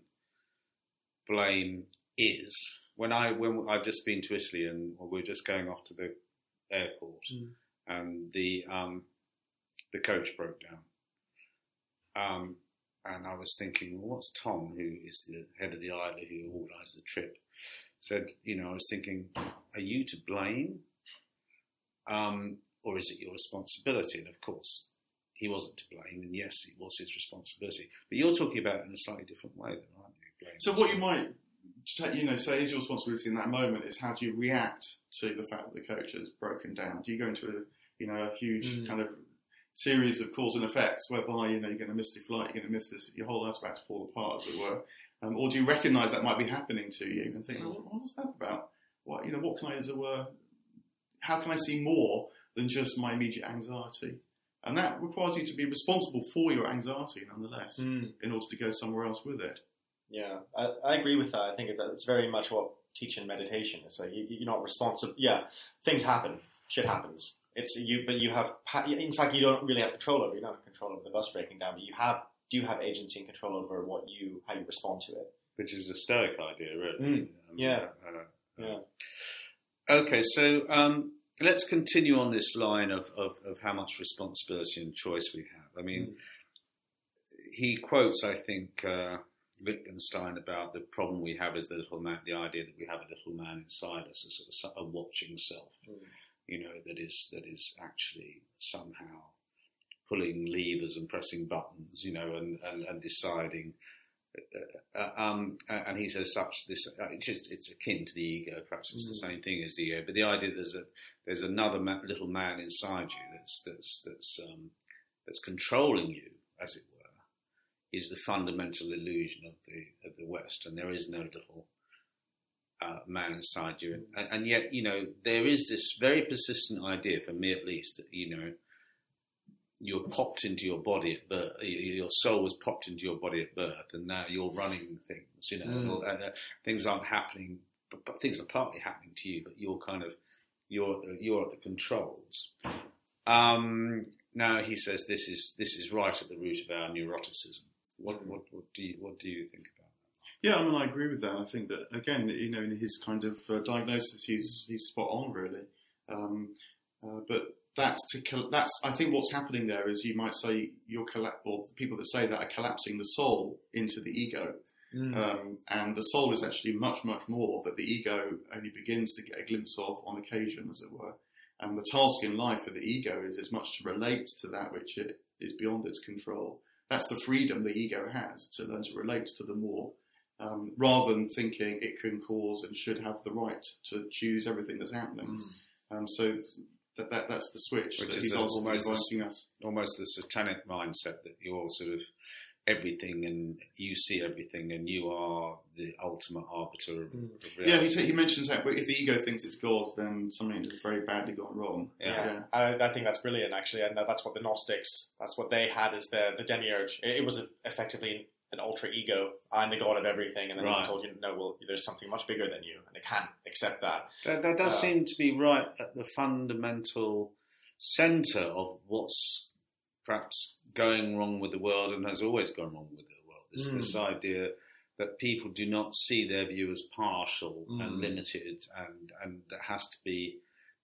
blame is. When I when I've just been to Italy and we're just going off to the airport, mm. and the um, the coach broke down, um, and I was thinking, well, what's Tom, who is the head of the island who organised the trip, said? You know, I was thinking, are you to blame? Um, Or is it your responsibility? And of course, he wasn't to blame, and yes, it was his responsibility. But you're talking about it in a slightly different way, then, aren't you? Blame so what you might, you know, say is your responsibility in that moment is how do you react to the fact that the coach has broken down? Do you go into a, you know, a huge mm. kind of series of cause and effects whereby, you know, you're going to miss the flight, you're going to miss this, your whole life's about to fall apart, as it were, um, or do you recognise that might be happening to you and think, oh, what was that about? What, you know, what can I, as it were, how can I see more than just my immediate anxiety? And that requires you to be responsible for your anxiety, nonetheless, mm. in order to go somewhere else with it. Yeah, I, I agree with that. I think it's very much what teaching meditation is. So you, you're not responsible. Yeah, things happen. Shit happens. It's you, but you have. In fact, you don't really have control over. You don't have control over the bus breaking down, but you have. Do you have agency and control over what you, how you respond to it? Which is a Stoic idea, really. Mm. Um, yeah. Uh, uh, yeah. Okay, so. Um, Let's continue on this line of, of, of how much responsibility and choice we have. I mean, mm. he quotes, I think, uh, Wittgenstein about the problem we have is the little man, the idea that we have a little man inside us, a sort of a watching self, mm. you know, that is that is actually somehow pulling levers and pressing buttons, you know, and, and, and deciding. Uh, um, and he says such this uh, it's just it's akin to the ego. Perhaps it's mm. the same thing as the ego, but the idea that there's a there's another ma- little man inside you that's that's that's um, that's controlling you, as it were, is the fundamental illusion of the of the West. And there is no little uh, man inside you, and, and yet you know there is this very persistent idea, for me at least, that you know. You're popped into your body at birth. Your soul was popped into your body at birth, and now you're running things. You know, mm. and, uh, things aren't happening, but, but things are partly happening to you. But you're kind of you're you're at the controls. Um, now he says this is this is right at the root of our neuroticism. What what what do you what do you think about that? Yeah, I mean, I agree with that. I think that, again, you know, in his kind of uh, diagnosis, he's he's spot on, really. Um, uh, but that's to col- that's I think what's happening there is you might say you're colla- or the people that say that are collapsing the soul into the ego, mm. um, and the soul is actually much much more that the ego only begins to get a glimpse of on occasion, as it were. And the task in life for the ego is as much to relate to that which it is beyond its control. That's the freedom the ego has to learn to relate to the more. Um, rather than thinking it can cause and should have the right to choose everything that's happening. Mm. Um, so that, that that's the switch Which that is he's the, also almost, inviting the, us. almost the satanic mindset that you're sort of everything and you see everything and you are the ultimate arbiter of, mm. of reality. Yeah, he, he mentions that, but if the ego thinks it's God, then something has very badly gone wrong. Yeah, yeah. I, I think that's brilliant, actually, and that's what the Gnostics, that's what they had as the, the demiurge. It, it was effectively an ultra ego. I'm the god of everything, and then right. he's told you, no, well, there's something much bigger than you, and it can't accept that. That, that does uh, seem to be right at the fundamental centre of what's perhaps going wrong with the world and has always gone wrong with the world. This, mm. this idea that people do not see their view as partial mm. and limited, and and that has to be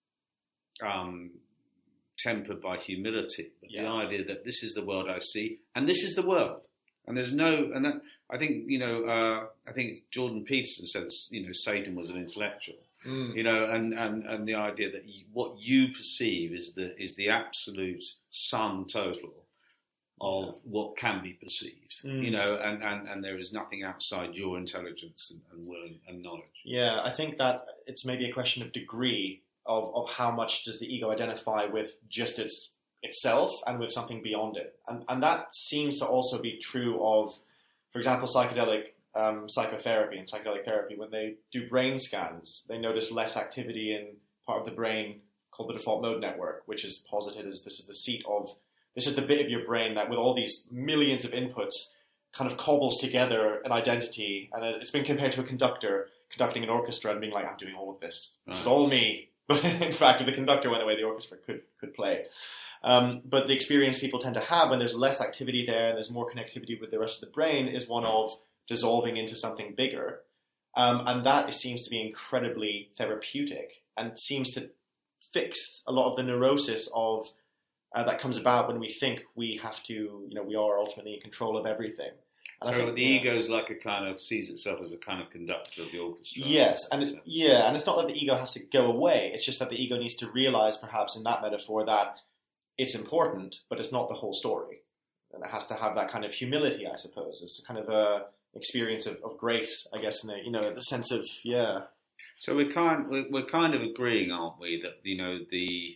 um, tempered by humility. But yeah. the idea that this is the world I see, and this is the world. And there's no, and that, I think, you know, uh, I think Jordan Peterson says, you know, Satan was an intellectual, mm. you know, and, and, and the idea that you, what you perceive is the is the absolute sum total of yeah. what can be perceived, mm. you know, and, and, and there is nothing outside your intelligence and, and will and, and knowledge. Yeah, I think that it's maybe a question of degree of, of how much does the ego identify with just its itself and with something beyond it. And and that seems to also be true of, for example, psychedelic um, psychotherapy and psychedelic therapy. When they do brain scans, they notice less activity in part of the brain called the default mode network, which is posited as this is the seat of, this is the bit of your brain that with all these millions of inputs kind of cobbles together an identity. And it's been compared to a conductor conducting an orchestra and being like, I'm doing all of this. This right. is all me. But in fact, if the conductor went away, the orchestra could could play. Um, but the experience people tend to have when there's less activity there and there's more connectivity with the rest of the brain is one of dissolving into something bigger. Um, and that seems to be incredibly therapeutic and seems to fix a lot of the neurosis of uh, that comes about when we think we have to, you know, we are ultimately in control of everything. And so I think, the yeah, ego is like a kind of, sees itself as a kind of conductor of the orchestra. Yes, and it, yeah, and it's not that the ego has to go away. It's just that the ego needs to realize, perhaps in that metaphor, that it's important, but it's not the whole story. And it has to have that kind of humility, I suppose. It's kind of a experience of, of grace, I guess, in the, you know, the sense of, yeah. So we're kind we're, we're kind of agreeing, aren't we, that, you know, the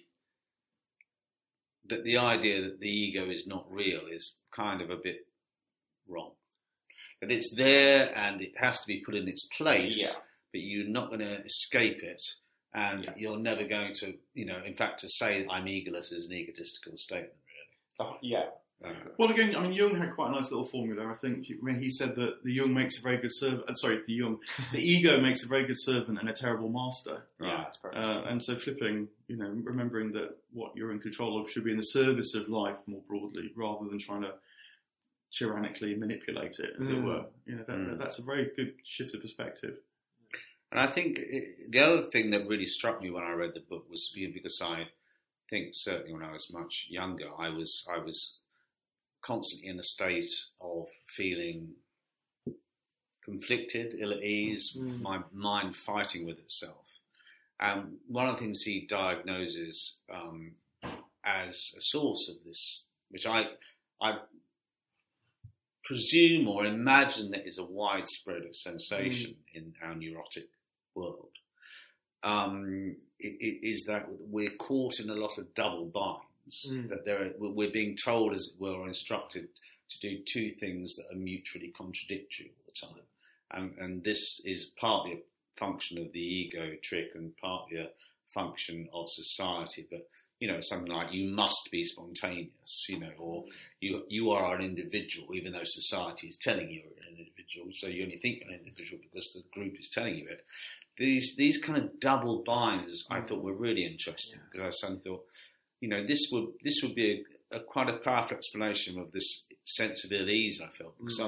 that the idea that the ego is not real is kind of a bit wrong. That it's there and it has to be put in its place, yeah. but you're not going to escape it. And yeah. you're never going to, you know, in fact, to say I'm egoless is an egotistical statement, really. Oh, yeah. Uh, well, again, I mean, Jung had quite a nice little formula. I think when he said that the Jung makes a very good servant. Uh, sorry, the Jung, the ego makes a very good servant and a terrible master. Yeah, that's perfect. Uh, and so flipping, you know, remembering that what you're in control of should be in the service of life more broadly, rather than trying to tyrannically manipulate it, as mm. it were. You know, that, mm. that, that's a very good shift of perspective. And I think it, the other thing that really struck me when I read the book was, you know, because I think certainly when I was much younger, I was I was constantly in a state of feeling conflicted, ill at ease, mm. my mind fighting with itself. And one of the things he diagnoses um, as a source of this, which I I presume or imagine that is a widespread sensation mm. in our neurotic world, um, it, it is that we're caught in a lot of double binds, mm. that there are, we're being told, as it were, or instructed to do two things that are mutually contradictory all the time. And, and this is partly a function of the ego trick and partly a function of society. But, you know, something like you must be spontaneous, you know, or you you are an individual, even though society is telling you you're an individual. So you only think you're an individual because the group is telling you it. These these kind of double binds I thought were really interesting, because I suddenly thought, you know, this would this would be a, a quite a powerful explanation of this sense of ill ease I felt, because mm. I'm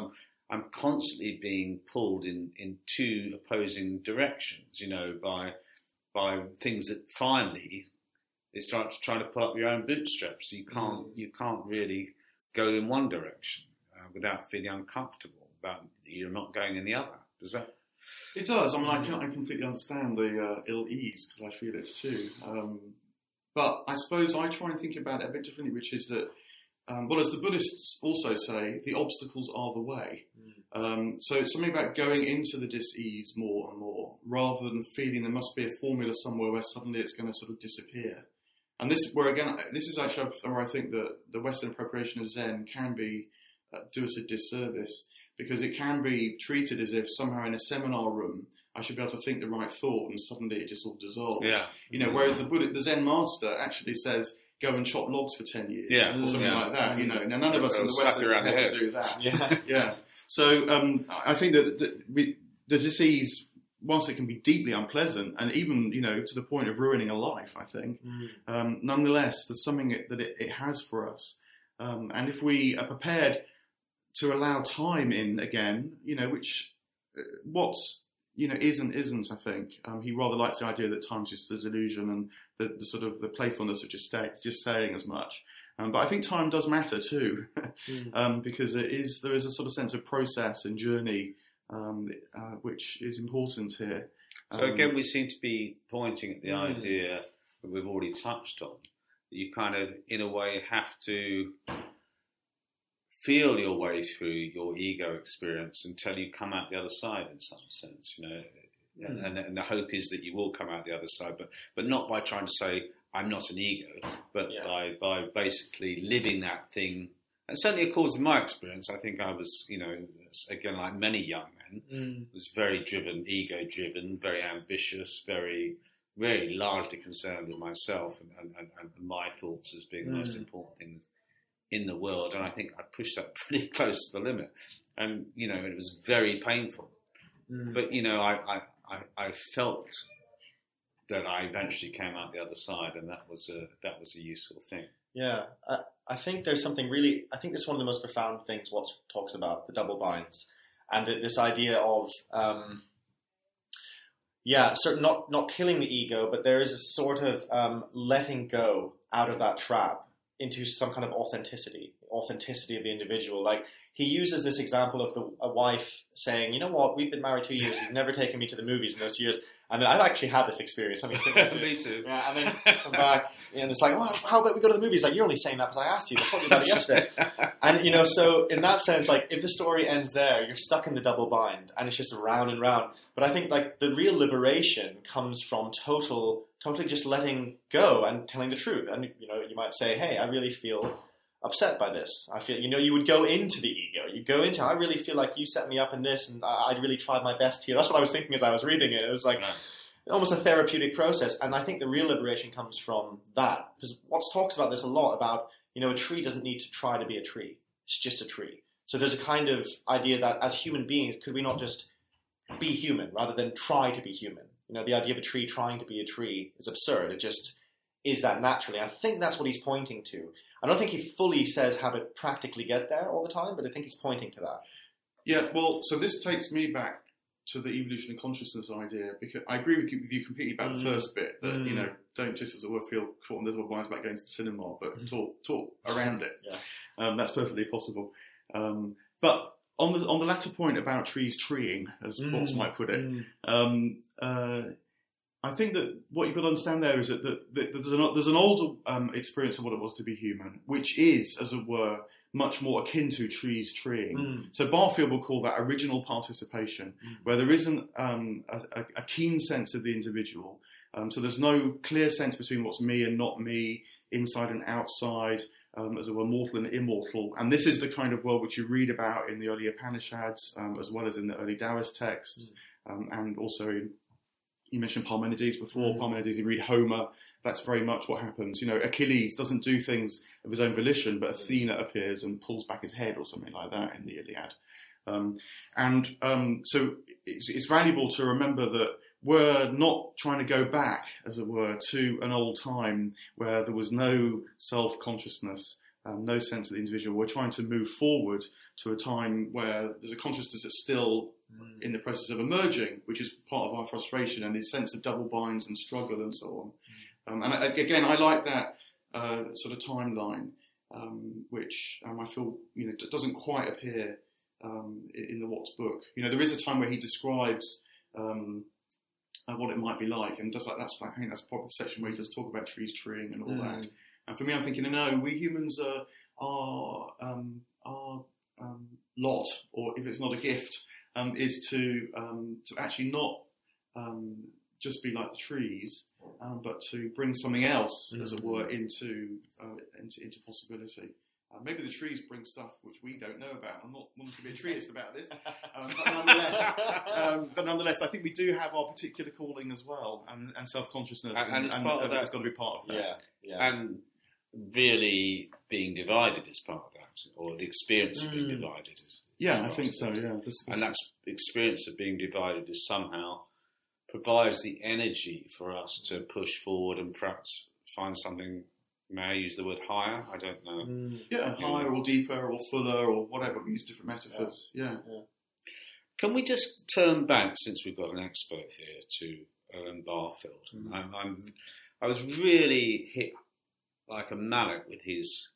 I'm constantly being pulled in, in two opposing directions, you know, by by things that finally it's trying to try to pull up your own bootstraps. So you can't mm. you can't really go in one direction uh, without feeling uncomfortable about you're not going in the other. Does that? It does. I mean, I, can, I completely understand the uh, ill ease because I feel it too. Um, but I suppose I try and think about it a bit differently, which is that, um, well, as the Buddhists also say, the obstacles are the way. Mm. Um, so it's something about going into the dis-ease more and more, rather than feeling there must be a formula somewhere where suddenly it's going to sort of disappear. And this, where again, this is actually where I think that the Western appropriation of Zen can be uh, do us a disservice. Because it can be treated as if somehow in a seminar room I should be able to think the right thought and suddenly it just all dissolves. Yeah. You know, whereas the Buddha, the Zen master actually says, go and chop logs for ten years. Yeah. Or something yeah. like that. You know, now none of us in the West are prepared to do that. Yeah. yeah. So um, I think that the, we, the disease, whilst it can be deeply unpleasant and even, you know, to the point of ruining a life, I think, mm. um, nonetheless, there's something that it, it has for us. Um, and if we are prepared to allow time in again, you know, which uh, what's, you know, is and isn't, I think. Um, he rather likes the idea that time's just a delusion and the, the sort of the playfulness of just, stay, just saying as much. Um, but I think time does matter too, mm. um, because it is there is a sort of sense of process and journey um, uh, which is important here. Um, so again, we seem to be pointing at the mm. idea that we've already touched on. That you kind of, in a way, have to feel your way through your ego experience until you come out the other side in some sense, you know, mm. and, and the hope is that you will come out the other side, but but not by trying to say, I'm not an ego, but yeah. by, by basically living that thing. And certainly, of course, in my experience, I think I was, you know, again, like many young men, mm. was very driven, ego-driven, very ambitious, very, very largely concerned with myself and, and, and my thoughts as being the mm. most important things in the world, and I think I pushed that pretty close to the limit, and you know it was very painful. Mm. But you know, I, I, I, I felt that I eventually came out the other side, and that was a that was a useful thing. Yeah, I, I think there's something really. I think this is one of the most profound things Watts talks about, the double binds, and the, this idea of um, yeah, certain not not killing the ego, but there is a sort of um, letting go out of that trap into some kind of authenticity, authenticity of the individual. Like he uses this example of the a wife saying, "You know what? We've been married two years. You've never taken me to the movies in those years." And then I've actually had this experience. Something similar to me too. Yeah, and then come back and it's like, "Oh, how about we go to the movies?" Like you're only saying that because I asked you. I told you about it yesterday. And you know, so in that sense, like if the story ends there, you're stuck in the double bind, and it's just round and round. But I think like the real liberation comes from total. Totally just letting go and telling the truth. And, you know, you might say, hey, I really feel upset by this. I feel, you know, you would go into the ego. You go into, I really feel like you set me up in this and I, I really tried my best here. That's what I was thinking as I was reading it. It was like yeah. almost a therapeutic process. And I think the real liberation comes from that. Because Watts talks about this a lot about, you know, a tree doesn't need to try to be a tree. It's just a tree. So there's a kind of idea that as human beings, could we not just be human rather than try to be human? You know, the idea of a tree trying to be a tree is absurd. It just is that naturally. I think that's what he's pointing to. I don't think he fully says how to practically get there all the time, but I think he's pointing to that. Yeah, well, so this takes me back to the evolution of consciousness idea, because I agree with you, with you completely about mm. the first bit, that, mm. you know, don't just, as it were, feel caught in this one about going to the cinema, but mm. talk, talk around it. Yeah. Um, that's perfectly possible. Um, but on the on the latter point about trees treeing, as mm. Watts might put it, mm. um, uh, I think that what you've got to understand there is that, that, that there's, an, there's an older um, experience of what it was to be human, which is, as it were, much more akin to trees treeing. Mm. So Barfield will call that original participation, mm. where there isn't um, a, a keen sense of the individual. Um, so there's no clear sense between what's me and not me, inside and outside, um, as it were, mortal and immortal. And this is the kind of world which you read about in the early Upanishads, um, as well as in the early Taoist texts, mm. um, and also in, you mentioned Parmenides before. Mm. Parmenides, you read Homer, that's very much what happens. You know, Achilles doesn't do things of his own volition, but Athena appears and pulls back his head or something like that in the Iliad. Um, and um, so it's, it's valuable to remember that we're not trying to go back, as it were, to an old time where there was no self-consciousness, um, no sense of the individual. We're trying to move forward to a time where there's a consciousness that's still mm. in the process of emerging, which is part of our frustration and this sense of double binds and struggle and so on. Mm. Um, and I, again, I like that uh, sort of timeline, um, which um, I feel you know doesn't quite appear um, in the Watts book. You know, there is a time where he describes um, uh, what it might be like, and does like that's I think that's probably the section where he does talk about trees treeing and all mm. that. And for me, I'm thinking, no, we humans are are um, our um, lot, or if it's not a gift, um, is to um, to actually not um, just be like the trees, um, but to bring something else, mm. as it were, into uh, into, into possibility. Uh, maybe the trees bring stuff which we don't know about. I'm not wanting to be a treeist about this, um, but, nonetheless, um, but nonetheless, I think we do have our particular calling as well, and, and self-consciousness, and, and, and, and, part and of that, it's got to be part of that. Yeah, yeah. And really being divided is part of that, or the experience of being Mm. divided is. Yeah, is I part think of so. it. Yeah, this, this, And that experience of being divided is somehow provides the energy for us to push forward and perhaps find something. May I use the word higher? I don't know. Mm. yeah, higher or deeper or fuller or whatever. We use different metaphors. Yeah. Yeah. Can we just turn back, since we've got an expert here, to Owen Barfield? Mm. I'm, I'm, I was really hit like a mallet with his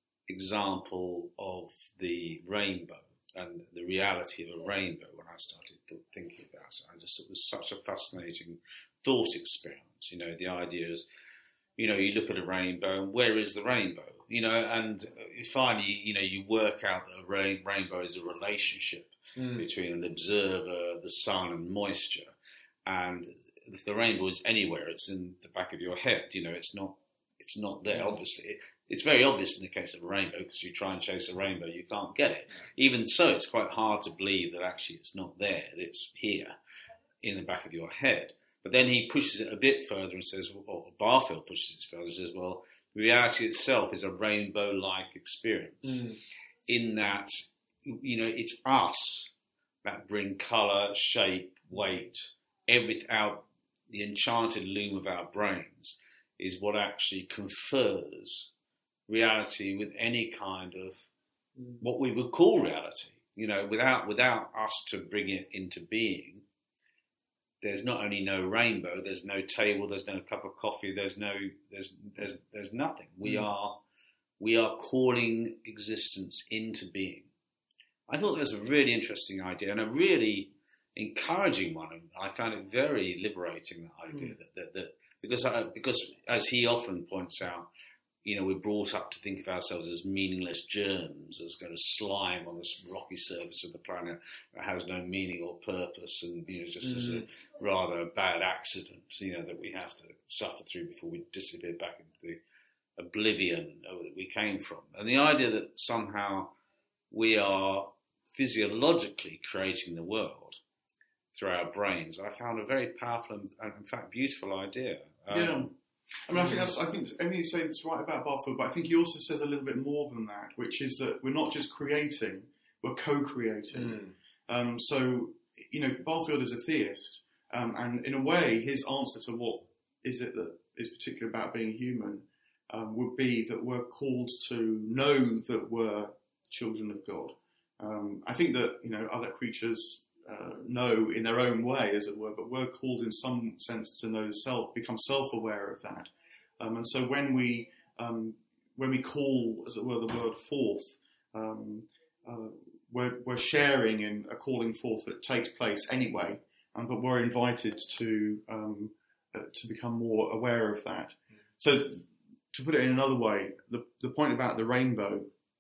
example of the rainbow and the reality of a rainbow when I started th- thinking about it. I just thought it was such a fascinating thought experiment. You know, the idea is, you know, you look at a rainbow and where is the rainbow? You know, and finally, you know, you work out that a rain- rainbow is a relationship mm. between an observer, the sun and moisture. And if the rainbow is anywhere, it's in the back of your head. You know, it's not, it's not there, obviously. It, it's very obvious in the case of a rainbow, because you try and chase a rainbow, you can't get it. Even so, it's quite hard to believe that actually it's not there, that it's here in the back of your head. But then he pushes it a bit further and says, or Barfield pushes it further and says, well, reality itself is a rainbow-like experience mm. in that, you know, it's us that bring colour, shape, weight, everything out. The enchanted loom of our brains is what actually confers reality with any kind of mm. what we would call reality. You know, without without us to bring it into being, there's not only no rainbow, there's no table, there's no cup of coffee, there's no there's there's there's nothing. We mm. are we are calling existence into being. I thought that was a really interesting idea and a really encouraging one. And I found it very liberating, that idea mm. that, that that because I, because as he often points out, you know, we're brought up to think of ourselves as meaningless germs, as going to slime on this rocky surface of the planet that has no meaning or purpose, and you know, just mm. as a rather bad accident, you know, that we have to suffer through before we disappear back into the oblivion that we came from. And the idea that somehow we are physiologically creating the world through our brains, I found a very powerful and, in fact, beautiful idea. Um, yeah. I mean, I think that's, I think Emily say that's right about Barfield, but I think he also says a little bit more than that, which is that we're not just creating, we're co-creating. Mm. Um, so, you know, Barfield is a theist, um, and in a way, his answer to what is it that is particular about being human um, would be that we're called to know that we're children of God. Um, I think that, you know, other creatures Uh, know in their own way, as it were, but we're called in some sense to know self, become self-aware of that. Um, and so when we um, when we call, as it were, the word forth, um, uh, we're, we're sharing in a calling forth that takes place anyway, um, but we're invited to um, uh, to become more aware of that. So to put it in another way, the, the point about the rainbow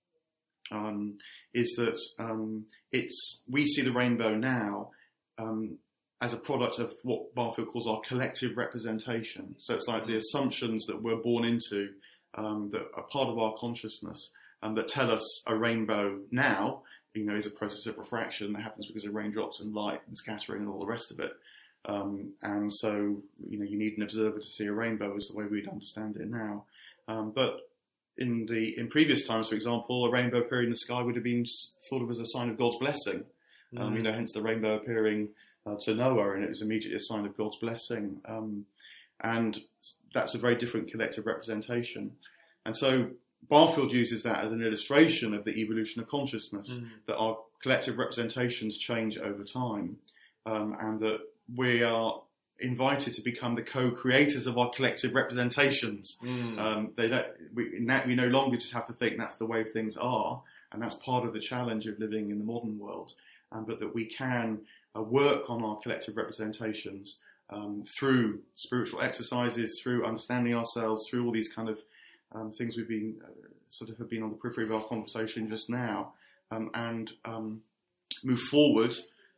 Um, is that um, it's we see the rainbow now um, as a product of what Barfield calls our collective representation. So it's like the assumptions that we're born into um, that are part of our consciousness um, that tell us a rainbow now, you know, is a process of refraction that happens because of raindrops and light and scattering and all the rest of it. Um, and so, you know, you need an observer to see a rainbow is the way we'd understand it now. Um, but In the in previous times, for example, a rainbow appearing in the sky would have been thought of as a sign of God's blessing. Mm. Um, you know, hence the rainbow appearing uh, to Noah, and it was immediately a sign of God's blessing. Um, and that's a very different collective representation. And so Barfield uses that as an illustration of the evolution of consciousness, Mm. that our collective representations change over time, um, and that we are invited to become the co-creators of our collective representations. Mm. Um, they don't, we, now, we no longer just have to think that's the way things are, and that's part of the challenge of living in the modern world, um, but that we can uh, work on our collective representations um, through spiritual exercises, through understanding ourselves, through all these kind of um, things we've been uh, sort of have been on the periphery of our conversation just now, um, and um, move forward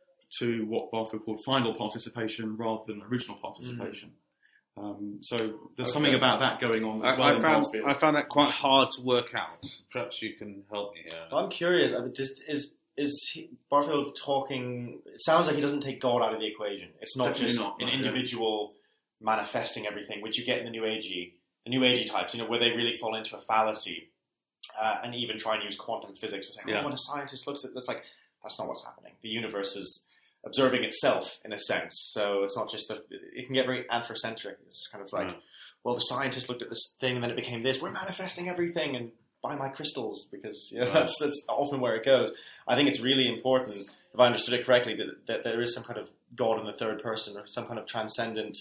to what Barfield called final participation rather than original participation. Mm. Um, so there's okay. something about that going on as I, well. I in found Barfield. I found that quite hard to work out. Perhaps you can help me here. I'm curious. I mean, just is is he, Barfield talking? It sounds like he doesn't take God out of the equation. It's not Definitely just not, an no, individual yeah. manifesting everything, which you get in the New Agey, the New Agey types. You know, where they really fall into a fallacy uh, and even try and use quantum physics to say, yeah. "Oh, when a scientist looks at this, like that's not what's happening. The universe is observing itself in a sense, so it's not just a, it can get very anthrocentric. It's kind of like, mm. well, the scientist looked at this thing and then it became this. We're manifesting everything and buy my crystals because you know, right. that's that's often where it goes. I think it's really important, if I understood it correctly, that, that there is some kind of God in the third person or some kind of transcendent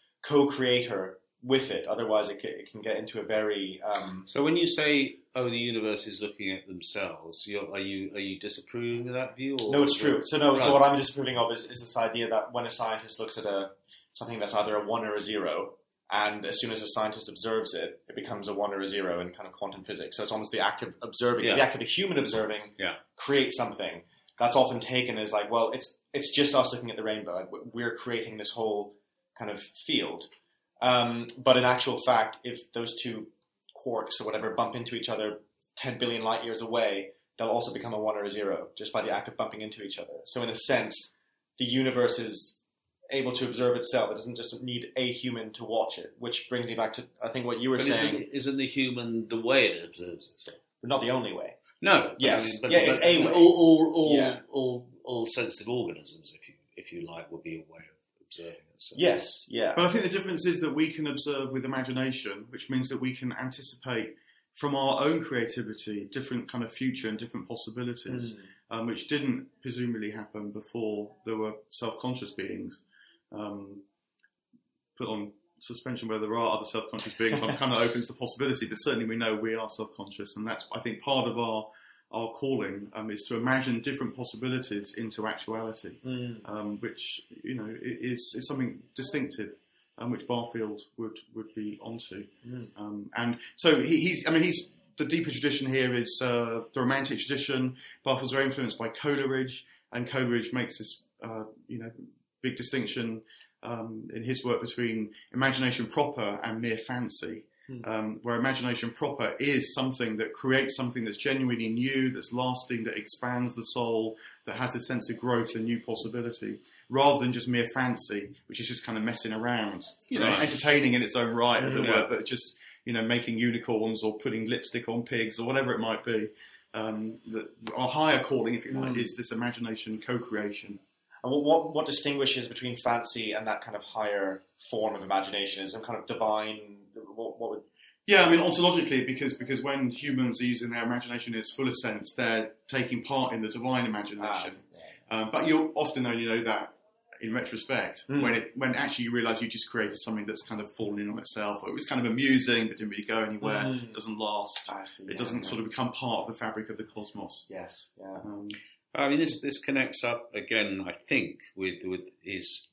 co-creator with it. Otherwise, it can, it can get into a very. Um, so when you say, "Oh, the universe is looking at themselves," you're, are you are you disapproving of that view? Or no, it's true. So no, right. so what I'm disapproving of is, is this idea that when a scientist looks at a something that's either a one or a zero, and as soon as a scientist observes it, it becomes a one or a zero in kind of quantum physics. So it's almost the act of observing, yeah. the act of a human observing, yeah. creates something. That's often taken as like, well, it's it's just us looking at the rainbow. We're creating this whole kind of field. Um, but in actual fact, if those two quarks or whatever bump into each other ten billion light years away, they'll also become a one or a zero just by the act of bumping into each other. So in a sense, the universe is able to observe itself. It doesn't just need a human to watch it, which brings me back to, I think, what you were but saying. Isn't, isn't the human the way it observes itself? But not the only way. No. Yes. I mean, but, yeah, but, it's a way. All, all, all, yeah. all, all sensitive organisms, if you if you like, will be a way of observing itself. Yes, yeah. But I think the difference is that we can observe with imagination, which means that we can anticipate from our own creativity different kind of future and different possibilities, mm. um, which didn't presumably happen before there were self-conscious beings. Um, put on suspension whether there are other self-conscious beings, I'm kind of open to the possibility, but certainly we know we are self-conscious, and that's, I think, part of our our calling um, is to imagine different possibilities into actuality, mm. um, which, you know, is, is something distinctive, um, which Barfield would, would be onto. Mm. Um, and so he, he's, I mean, he's, the deeper tradition here is uh, the Romantic tradition. Barfield's very influenced by Coleridge, and Coleridge makes this, uh, you know, big distinction um, in his work between imagination proper and mere fancy. Um, where imagination proper is something that creates something that's genuinely new, that's lasting, that expands the soul, that has a sense of growth and new possibility, rather than just mere fancy, which is just kind of messing around, you know, right. entertaining in its own right, as it yeah. were, but just, you know, making unicorns or putting lipstick on pigs or whatever it might be. Um, the, our higher calling, if you like, mm. is this imagination co-creation. And what, what what distinguishes between fancy and that kind of higher form of imagination? Is some kind of divine? What, what would? Yeah, I mean, ontologically, because because when humans are using their imagination in its fullest sense, they're taking part in the divine imagination. Ah, yeah. um, but you'll often only know that in retrospect, mm. when it when actually you realise you just created something that's kind of fallen in on itself, or it was kind of amusing but didn't really go anywhere. Mm. It doesn't last. I see, it yeah, doesn't yeah. sort of become part of the fabric of the cosmos. Yes. Yeah. Um, I mean, this this connects up again, I think, with with his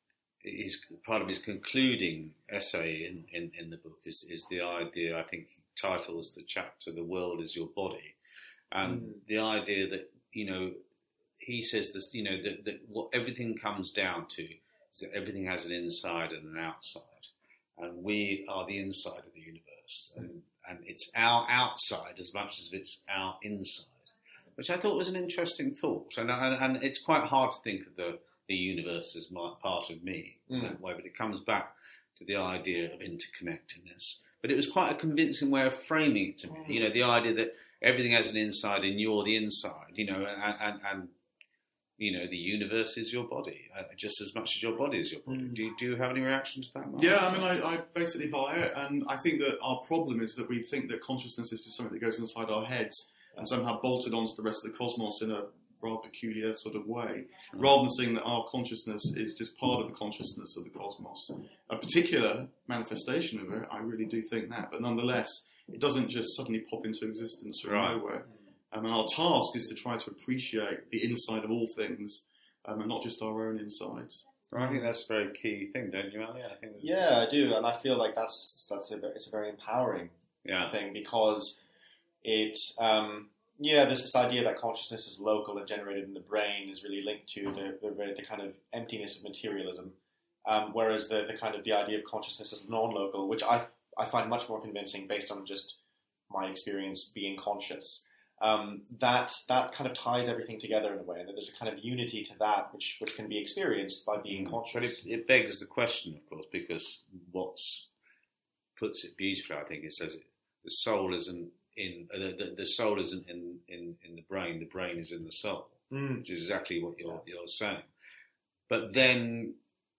his part of his concluding essay in, in, in the book is is the idea. I think he titles the chapter "The World Is Your Body," and mm. the idea that, you know, he says this, you know, that, that what everything comes down to is that everything has an inside and an outside, and we are the inside of the universe, and and it's our outside as much as it's our inside. Which I thought was an interesting thought, and, and and it's quite hard to think of the, the universe as my, part of me in mm. that way, but it comes back to the idea of interconnectedness. But it was quite a convincing way of framing it to me, mm. you know, the idea that everything has an inside and you're the inside, you know, and, and, and you know, the universe is your body, uh, just as much as your body is your body. Mm. Do you, do you have any reaction to that, Mark? Yeah, I mean, I, I basically buy it, and I think that our problem is that we think that consciousness is just something that goes inside our heads and somehow bolted onto the rest of the cosmos in a rather peculiar sort of way, mm. rather than seeing that our consciousness is just part of the consciousness of the cosmos. A particular manifestation of it, I really do think that, but nonetheless, it doesn't just suddenly pop into existence from right. nowhere. Um, and our task is to try to appreciate the inside of all things, um, and not just our own insides. Well, I think that's a very key thing, don't you, Ali? I think yeah, I do, and I feel like that's that's a, it's a very empowering yeah. thing, because it, um, yeah, there's this idea that consciousness is local and generated in the brain is really linked to the the, the kind of emptiness of materialism, um, whereas the, the kind of the idea of consciousness as non-local, which I I find much more convincing based on just my experience being conscious. Um, that that kind of ties everything together in a way, and that there's a kind of unity to that which, which can be experienced by being conscious. But it, it begs the question, of course, because what puts it beautifully, I think, it says it, the soul isn't in uh, the, the soul isn't in, in, in the brain. The brain is in the soul, mm. which is exactly what you're you're saying. But then,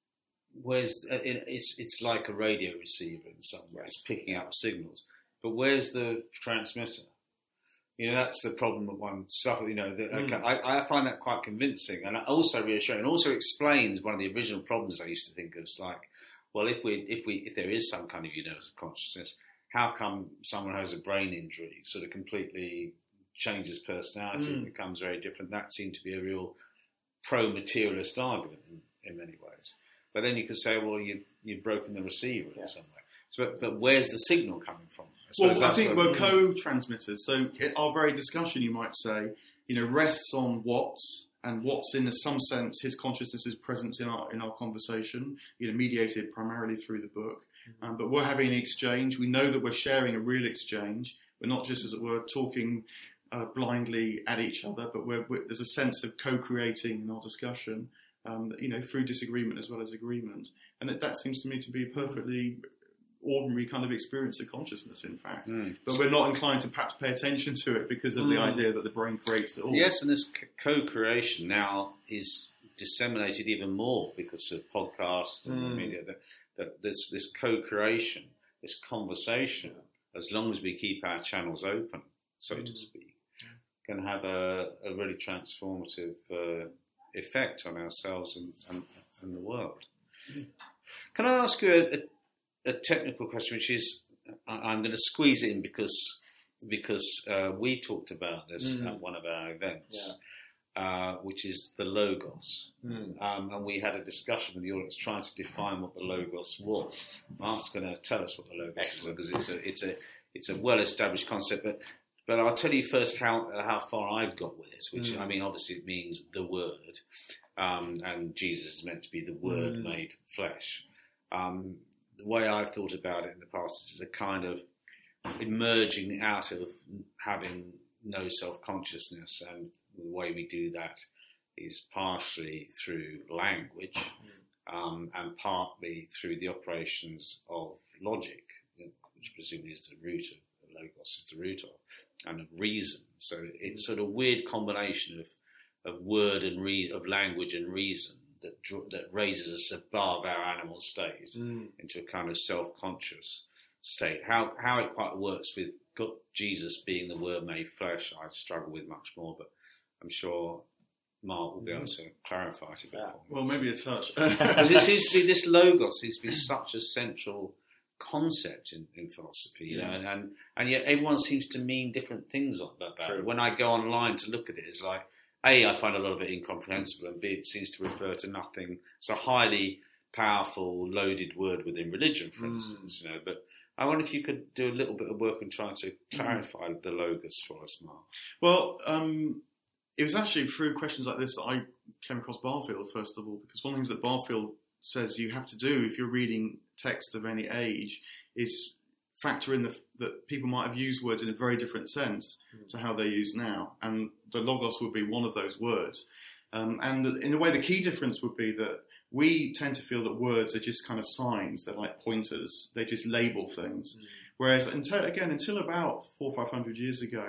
where's uh, it, it's it's like a radio receiver in some ways, yes. picking up signals. But where's the transmitter? You know, that's the problem that one suffers. You know, that, mm. okay, I, I find that quite convincing, and also reassuring. And also explains one of the original problems I used to think of. It's like, well, if we, if we, if there is some kind of universal consciousness, how come someone who has a brain injury sort of completely changes personality mm. and becomes very different? That seemed to be a real pro-materialist argument in, in many ways. But then you could say, well, you you've broken the receiver yeah. in some way. So, but, but where's the signal coming from? I well, I think we're co-transmitters. So our very discussion, you might say, you know, rests on Watts, and Watts, in some sense, his consciousness is present in our in our conversation, you know, mediated primarily through the book. Mm-hmm. Um, but we're having an exchange. We know that we're sharing a real exchange. We're not just, as it were, talking uh, blindly at each other, but we're, we're, there's a sense of co-creating in our discussion, um, you know, through disagreement as well as agreement. And that, that seems to me to be perfectly ordinary kind of experience of consciousness, in fact. Mm. But we're not inclined to perhaps pay attention to it because of mm. the idea that the brain creates it all. Yes, and this co-creation now is disseminated even more because of podcasts and mm. media. That, that this, this co-creation, this conversation, as long as we keep our channels open, so mm. to speak, can have a, a really transformative uh, effect on ourselves and, and, and the world. Mm. Can I ask you a, a A technical question, which is, I'm going to squeeze it in because because uh, we talked about this mm. at one of our events, yeah. uh, which is the logos, mm. um, and we had a discussion with the audience trying to define what the logos was. Mark's going to tell us what the logos Excellent. is because it's a it's a it's a well established concept, but. But I'll tell you first how how far I've got with it, which, mm. I mean, obviously it means the Word, um, and Jesus is meant to be the Word mm. made flesh. Um, the way I've thought about it in the past is a kind of emerging out of having no self-consciousness, and the way we do that is partially through language, mm. um, and partly through the operations of logic, which presumably is the root of logos, is the root of, and of reason. So it's sort of weird combination of of word and re- of language and reason that dr- that raises us above our animal state mm. into a kind of self-conscious state. How how it quite works with God, Jesus being the Word made flesh, I struggle with much more, but I'm sure Mark will be able to clarify it a bit. Yeah. Well, maybe a touch. Because it seems to be this logos seems to be such a central concept in, in philosophy, you know, and, and and yet everyone seems to mean different things about it. When I go online to look at it, it's like, A, I find a lot of it incomprehensible, and B, it seems to refer to nothing. It's a highly powerful, loaded word within religion, for mm. instance, you know. But I wonder if you could do a little bit of work in trying to clarify mm. the logos for us, Mark. Well, um, it was actually through questions like this that I came across Barfield, first of all, because one of the things that Barfield says you have to do if you're reading text of any age is factor in the, that people might have used words in a very different sense mm. to how they're used now, and the logos would be one of those words. Um, and in a way, the key difference would be that we tend to feel that words are just kind of signs; they're like pointers; they just label things. Mm. Whereas, until, again, until about four or five hundred years ago,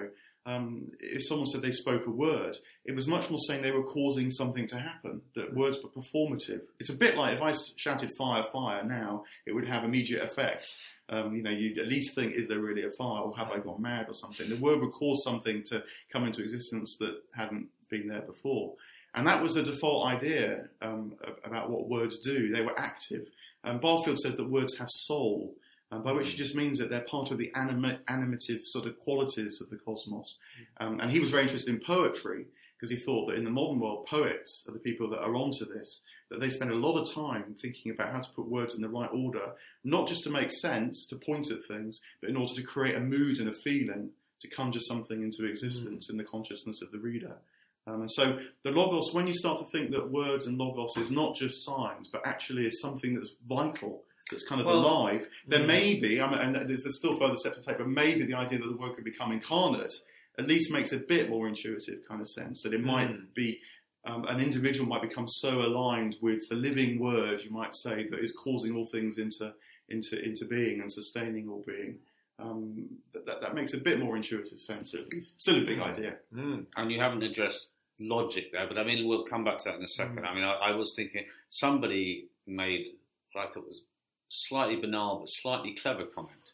Um, if someone said they spoke a word, it was much more saying they were causing something to happen, that words were performative. It's a bit like if I shouted fire, fire now, it would have immediate effect. Um, you know, you'd at least think, is there really a fire, or have I gone mad or something? The word would cause something to come into existence that hadn't been there before. And that was the default idea um, about what words do. They were active. Um, Barfield says that words have soul, Um, by which it just means that they're part of the anima- animative sort of qualities of the cosmos. Um, and he was very interested in poetry, because he thought that in the modern world, poets are the people that are onto this, that they spend a lot of time thinking about how to put words in the right order, not just to make sense, to point at things, but in order to create a mood and a feeling, to conjure something into existence mm. in the consciousness of the reader. Um, and so the logos, when you start to think that words and logos is not just signs, but actually is something that's vital, that's kind of well, alive, then yeah. maybe, I mean, and there's, there's still further steps to take, but maybe the idea that the word could become incarnate at least makes a bit more intuitive kind of sense, that it mm. might be, um, an individual might become so aligned with the living word, you might say, that is causing all things into into into being and sustaining all being. Um, that, that, that makes a bit more intuitive sense, at least. Still a big idea. Mm. And you haven't addressed logic there, but I mean, we'll come back to that in a second. Mm. I mean, I, I was thinking, somebody made what I thought was slightly banal but slightly clever comment,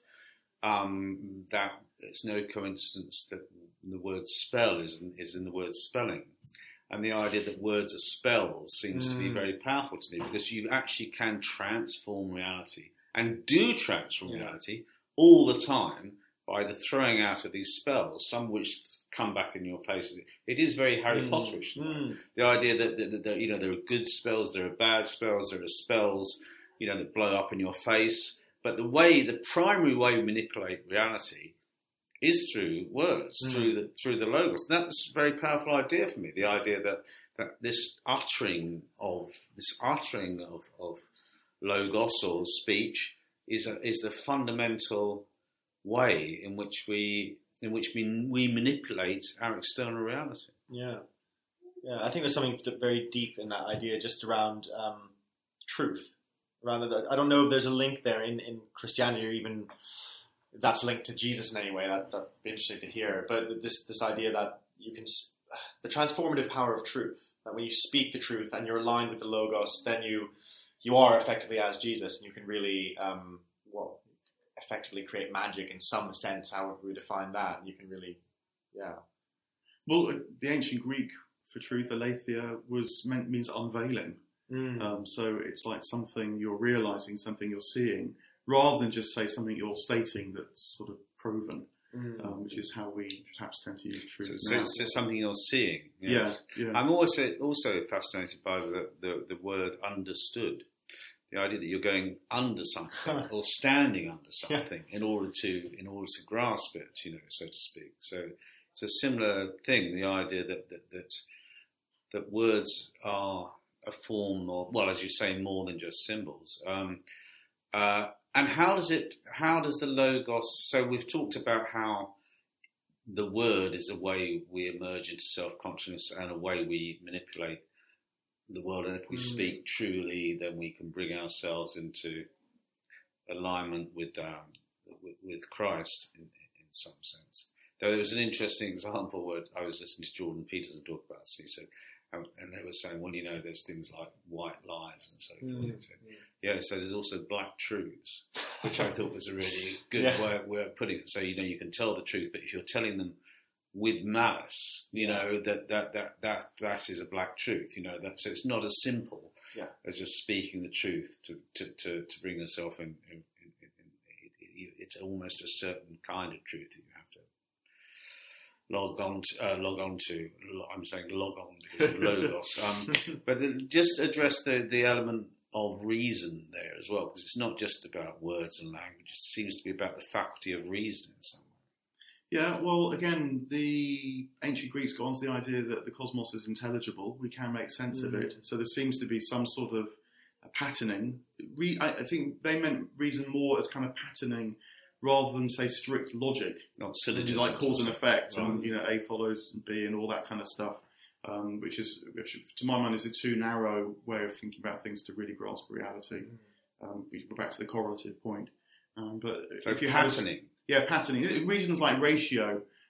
um, that it's no coincidence that the word spell is in, is in the word spelling. And the idea that words are spells seems mm. to be very powerful to me, because you actually can transform reality, and do transform yeah. reality all the time by the throwing out of these spells, some which come back in your face. It is very Harry mm. Potterish. Mm. The idea that, that, that, you know, there are good spells, there are bad spells, there are spells, you know, that blow up in your face. But the way, the primary way we manipulate reality is through words, mm. through the through the logos. And that's a very powerful idea for me. The idea that, that this uttering of this uttering of, of logos or speech is a, is the fundamental way in which we in which we we manipulate our external reality. Yeah, yeah. I think there's something very deep in that idea, just around um, truth. Around the, I don't know if there's a link there in, in Christianity, or even if that's linked to Jesus in any way. That that'd be interesting to hear. But this this idea that you can, the transformative power of truth. That when you speak the truth and you're aligned with the logos, then you you are effectively as Jesus, and you can really um, well. effectively create magic in some sense, however we define that. You can really, yeah. Well, the ancient Greek for truth, aletheia, was meant means unveiling. Mm. Um, so it's like something you're realizing, something you're seeing, rather than just say something you're stating that's sort of proven, mm. um, which is how we perhaps tend to use truth. So, so it's something you're seeing. Yes. Yeah, yeah. I'm also also fascinated by the, the, the word understood. The idea that you're going under something or standing under something yeah. in order to in order to grasp it, you know, so to speak. So it's a similar thing. The idea that that that, that words are a form of, well, as you say, more than just symbols. Um, uh, and how does it? How does the logos? So we've talked about how the word is a way we emerge into self-consciousness and a way we manipulate the world, and if we mm. speak truly, then we can bring ourselves into alignment with um, with, with Christ in, in some sense. Though there was an interesting example where I was listening to Jordan Peterson talk about this. He said, um, and they were saying, well, you know, there's things like white lies and so forth. Mm. He said, yeah, so there's also black truths, which I thought was a really good yeah. way, way of putting it. So, you know, you can tell the truth, but if you're telling them with malice, you know, that, that, that, that, that is a black truth, you know, that, so it's not as simple yeah. as just speaking the truth to, to, to, to bring yourself in, in, in, in, in, it's almost a certain kind of truth that you have to log on to, uh, log on to, I'm saying log on because of logos, um, but just address the, the element of reason there as well, because it's not just about words and language, it seems to be about the faculty of reasoning somewhere. Yeah, well, again, the ancient Greeks got onto the idea that the cosmos is intelligible. We can make sense mm. of it. So there seems to be some sort of patterning. Re- I, I think they meant reason more as kind of patterning rather than, say, strict logic. Not syllogism. Like cause and effect, right. and, you know, A follows B and all that kind of stuff, um, which is, which, to my mind, is a too narrow way of thinking about things to really grasp reality. Mm. Um, we're back to the correlative point. Um, but so if you patterning. have... Yeah, patterning. Regions like ratio,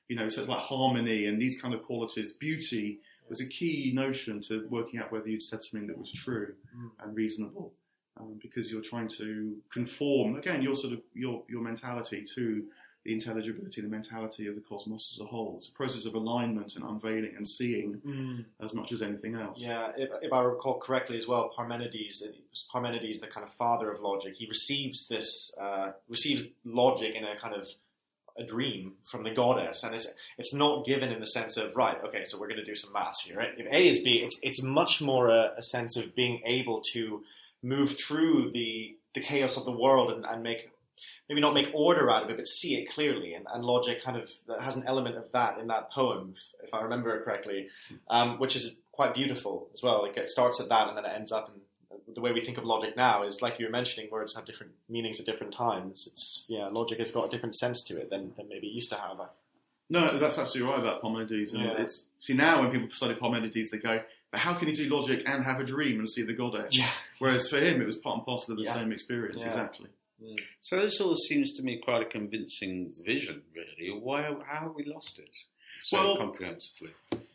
You know, so it's like harmony and these kind of qualities. Beauty was a key notion to working out whether you'd said something that was true mm. and reasonable, um, because you're trying to conform again your sort of your your mentality to the intelligibility, the mentality of the cosmos as a whole. It's a process of alignment and unveiling and seeing mm. as much as anything else. Yeah, if, if I recall correctly as well, Parmenides, Parmenides, the kind of father of logic, he receives this, uh, receives logic in a kind of a dream from the goddess, and it's it's not given in the sense of, right, okay, so we're going to do some maths here, right? If A is B, it's it's much more a, a sense of being able to move through the the chaos of the world and, and make, maybe not make order out of it, but see it clearly. And, and logic kind of has an element of that in that poem, if I remember it correctly, um, which is quite beautiful as well. Like it starts at that and then it ends up in the way we think of logic now is, like you were mentioning, words have different meanings at different times. It's, yeah, logic has got a different sense to it than, than maybe it used to have. No, that's absolutely right about Parmenides. And yeah. it's, see, now when people study Parmenides, they go, but how can he do logic and have a dream and see the goddess? Yeah. Whereas for him, it was part and parcel of the yeah. same experience, yeah. exactly. Mm. So this all seems to me quite a convincing vision, really. Why? How have we lost it so well, comprehensively?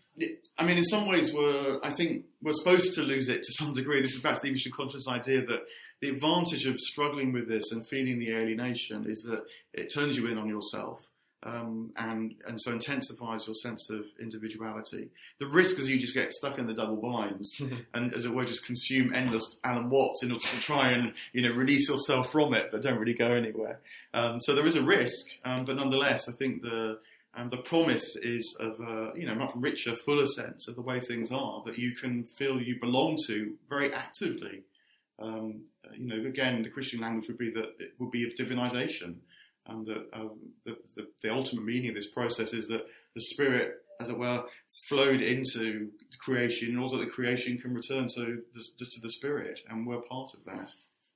I mean, in some ways, we're I think we're supposed to lose it to some degree. This is perhaps the Evolution conscious idea that the advantage of struggling with this and feeling the alienation is that it turns you in on yourself, um, and and so intensifies your sense of individuality. The risk is you just get stuck in the double binds and, as it were, just consume endless Alan Watts in order to try and, you know, release yourself from it, but don't really go anywhere. Um, so there is a risk, um, but nonetheless, I think the um, the promise is of a, you know, much richer, fuller sense of the way things are that you can feel you belong to very actively. Um, you know, again, the Christian language would be that it would be of divinization. And the, um, the, the the ultimate meaning of this process is that the Spirit, as it were, flowed into creation in order that creation can return to the, to the Spirit, and we're part of that.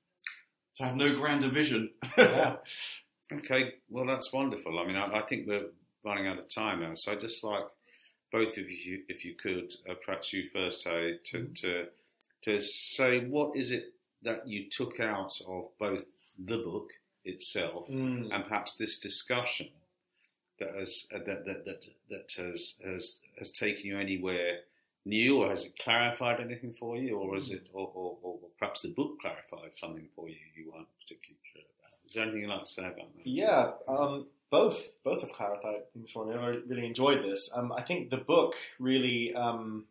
To have no grander vision. Yeah. Okay, well, that's wonderful. I mean, I, I think we're running out of time now, so I'd just like both of you, if you could, uh, perhaps you first say, to, to to say what is it that you took out of both the book itself mm. and perhaps this discussion that has uh, that that that that has has has taken you anywhere new, or has it clarified anything for you, or is it or, or, or perhaps the book clarified something for you you weren't particularly sure about? Is there anything you'd like to say about that? Yeah, um, both both have clarified things for me. I really enjoyed this. Um, I think the book really, um,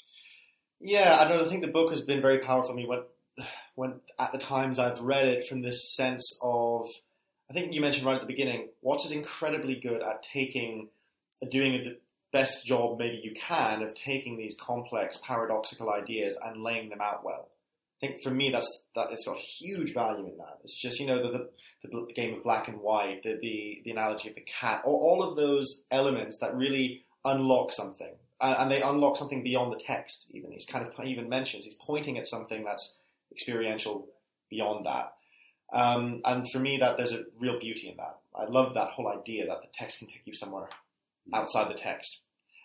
yeah, I don't know, I think the book has been very powerful for me when. When at the times I've read it from this sense of, I think you mentioned right at the beginning, Watts is incredibly good at taking, at doing the best job maybe you can of taking these complex paradoxical ideas and laying them out well. I think for me that's that it's got huge value in that. It's just, you know, the the, the game of black and white, the, the the analogy of the cat, all, all of those elements that really unlock something, uh, and they unlock something beyond the text. Even he's kind of even mentions he's pointing at something that's experiential beyond that. Um, and for me, that there's a real beauty in that. I love that whole idea that the text can take you somewhere outside the text.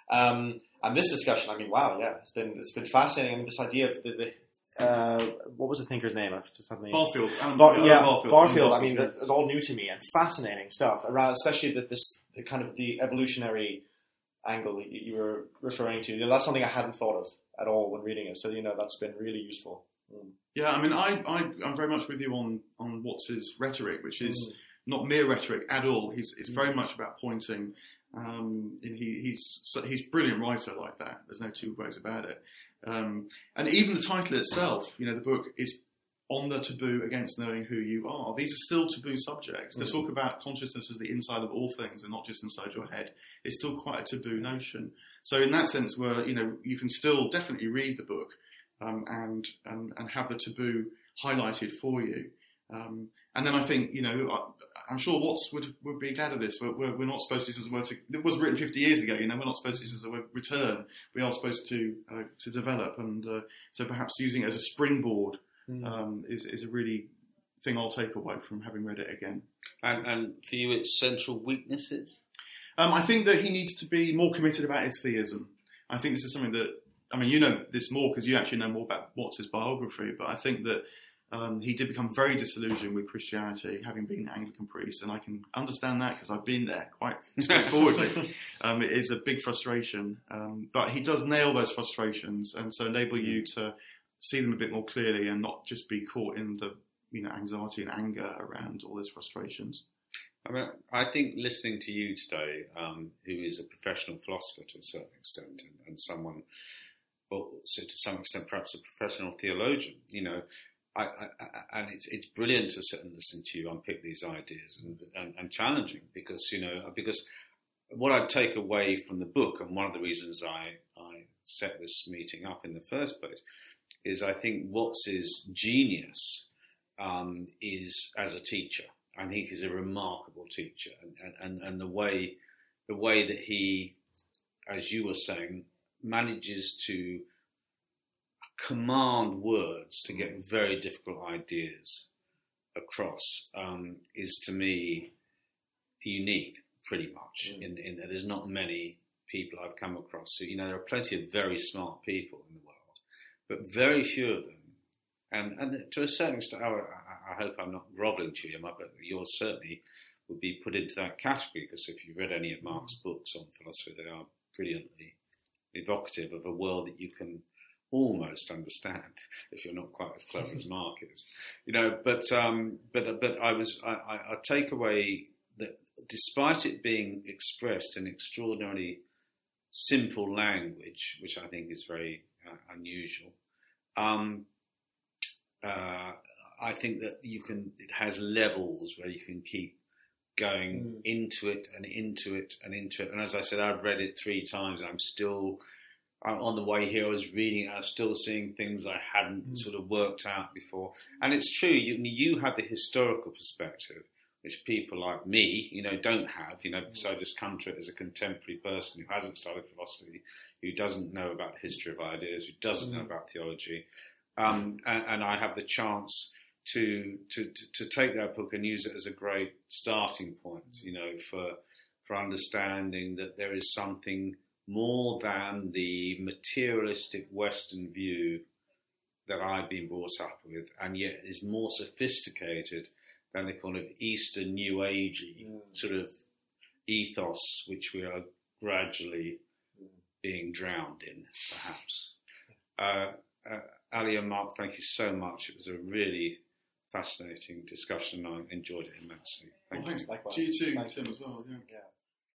Um, and this discussion, I mean, wow, yeah, it's been it's been fascinating. I mean, this idea of the, the uh, what was the thinker's name? I've just suddenly Barfield. Bar- yeah, Barfield. Barfield. I mean, that, it's all new to me and fascinating stuff around, especially that this the kind of the evolutionary angle that you were referring to. You know, that's something I hadn't thought of at all when reading it. So, you know, that's been really useful. Mm. Yeah, I mean, I, I, I'm very much with you on, on Watts's rhetoric, which is mm. not mere rhetoric at all. He's it's mm. very much about pointing. Um, and he, he's he's a brilliant writer like that. There's no two ways about it. Um, and even the title itself, you know, the book is On the Taboo Against Knowing Who You Are. These are still taboo subjects. Mm. They talk about consciousness as the inside of all things and not just inside your head. It's still quite a taboo notion. So in that sense, where, you know, you can still definitely read the book. Um, and, and and have the taboo highlighted for you. Um, and then I think, you know, I, I'm sure Watts would, would be glad of this. We're, we're, we're not supposed to use as a word to, it was written fifty years ago, you know, we're not supposed to use as a word return. We are supposed to uh, to develop. And uh, so perhaps using it as a springboard mm. um, is, is a really thing I'll take away from having read it again. And, and for you, its central weaknesses? Um, I think that he needs to be more committed about his theism. I think this is something that, I mean, you know this more because you actually know more about Watts' biography, but I think that Um, he did become very disillusioned with Christianity, having been an Anglican priest, and I can understand that because I've been there quite straightforwardly. um, it is a big frustration, um, but he does nail those frustrations, and so enable you to see them a bit more clearly and not just be caught in the you know anxiety and anger around all those frustrations. I mean, I think listening to you today, um, who is a professional philosopher to a certain extent, and, and someone, well, so to some extent, perhaps a professional theologian, you know. I, I, I, and it's it's brilliant to sit and listen to you unpick these ideas and, and, and challenging because you know because what I take away from the book, and one of the reasons I, I set this meeting up in the first place, is I think Watts's genius um, is as a teacher. I think he's a remarkable teacher, and, and, and the way the way that he, as you were saying, manages to command words to get very difficult ideas across um, is to me unique, pretty much. Mm. In, in there's not many people I've come across. So, you know, there are plenty of very smart people in the world, but very few of them. And and to a certain extent, I, I hope I'm not grovelling to you, but yours certainly would be put into that category because if you've read any of Mark's books on philosophy, they are brilliantly evocative of a world that you can almost understand if you're not quite as clever as Mark is, you know. But um, but but I was I, I take away that despite it being expressed in extraordinarily simple language, which I think is very uh, unusual, um, uh, I think that you can. It has levels where you can keep going mm. into it and into it and into it. And as I said, I've read it three times. And I'm still. On the way here, I was reading it, I was still seeing things I hadn't mm. sort of worked out before. And it's true, you, you have the historical perspective, which people like me, you know, don't have, you know, because I just come to it as a contemporary person who hasn't studied philosophy, who doesn't know about the history of ideas, who doesn't mm. know about theology. Um, and, and I have the chance to, to, to, to take that book and use it as a great starting point, you know, for for understanding that there is something more than the materialistic Western view that I've been brought up with, and yet is more sophisticated than the kind of Eastern New Agey mm. sort of ethos which we are gradually mm. being drowned in, perhaps. Uh, uh, Ali and Mark, thank you so much. It was a really fascinating discussion, and I enjoyed it immensely. Thank well, you. Thanks. Likewise. To you too, Tim, as well. Yeah. yeah.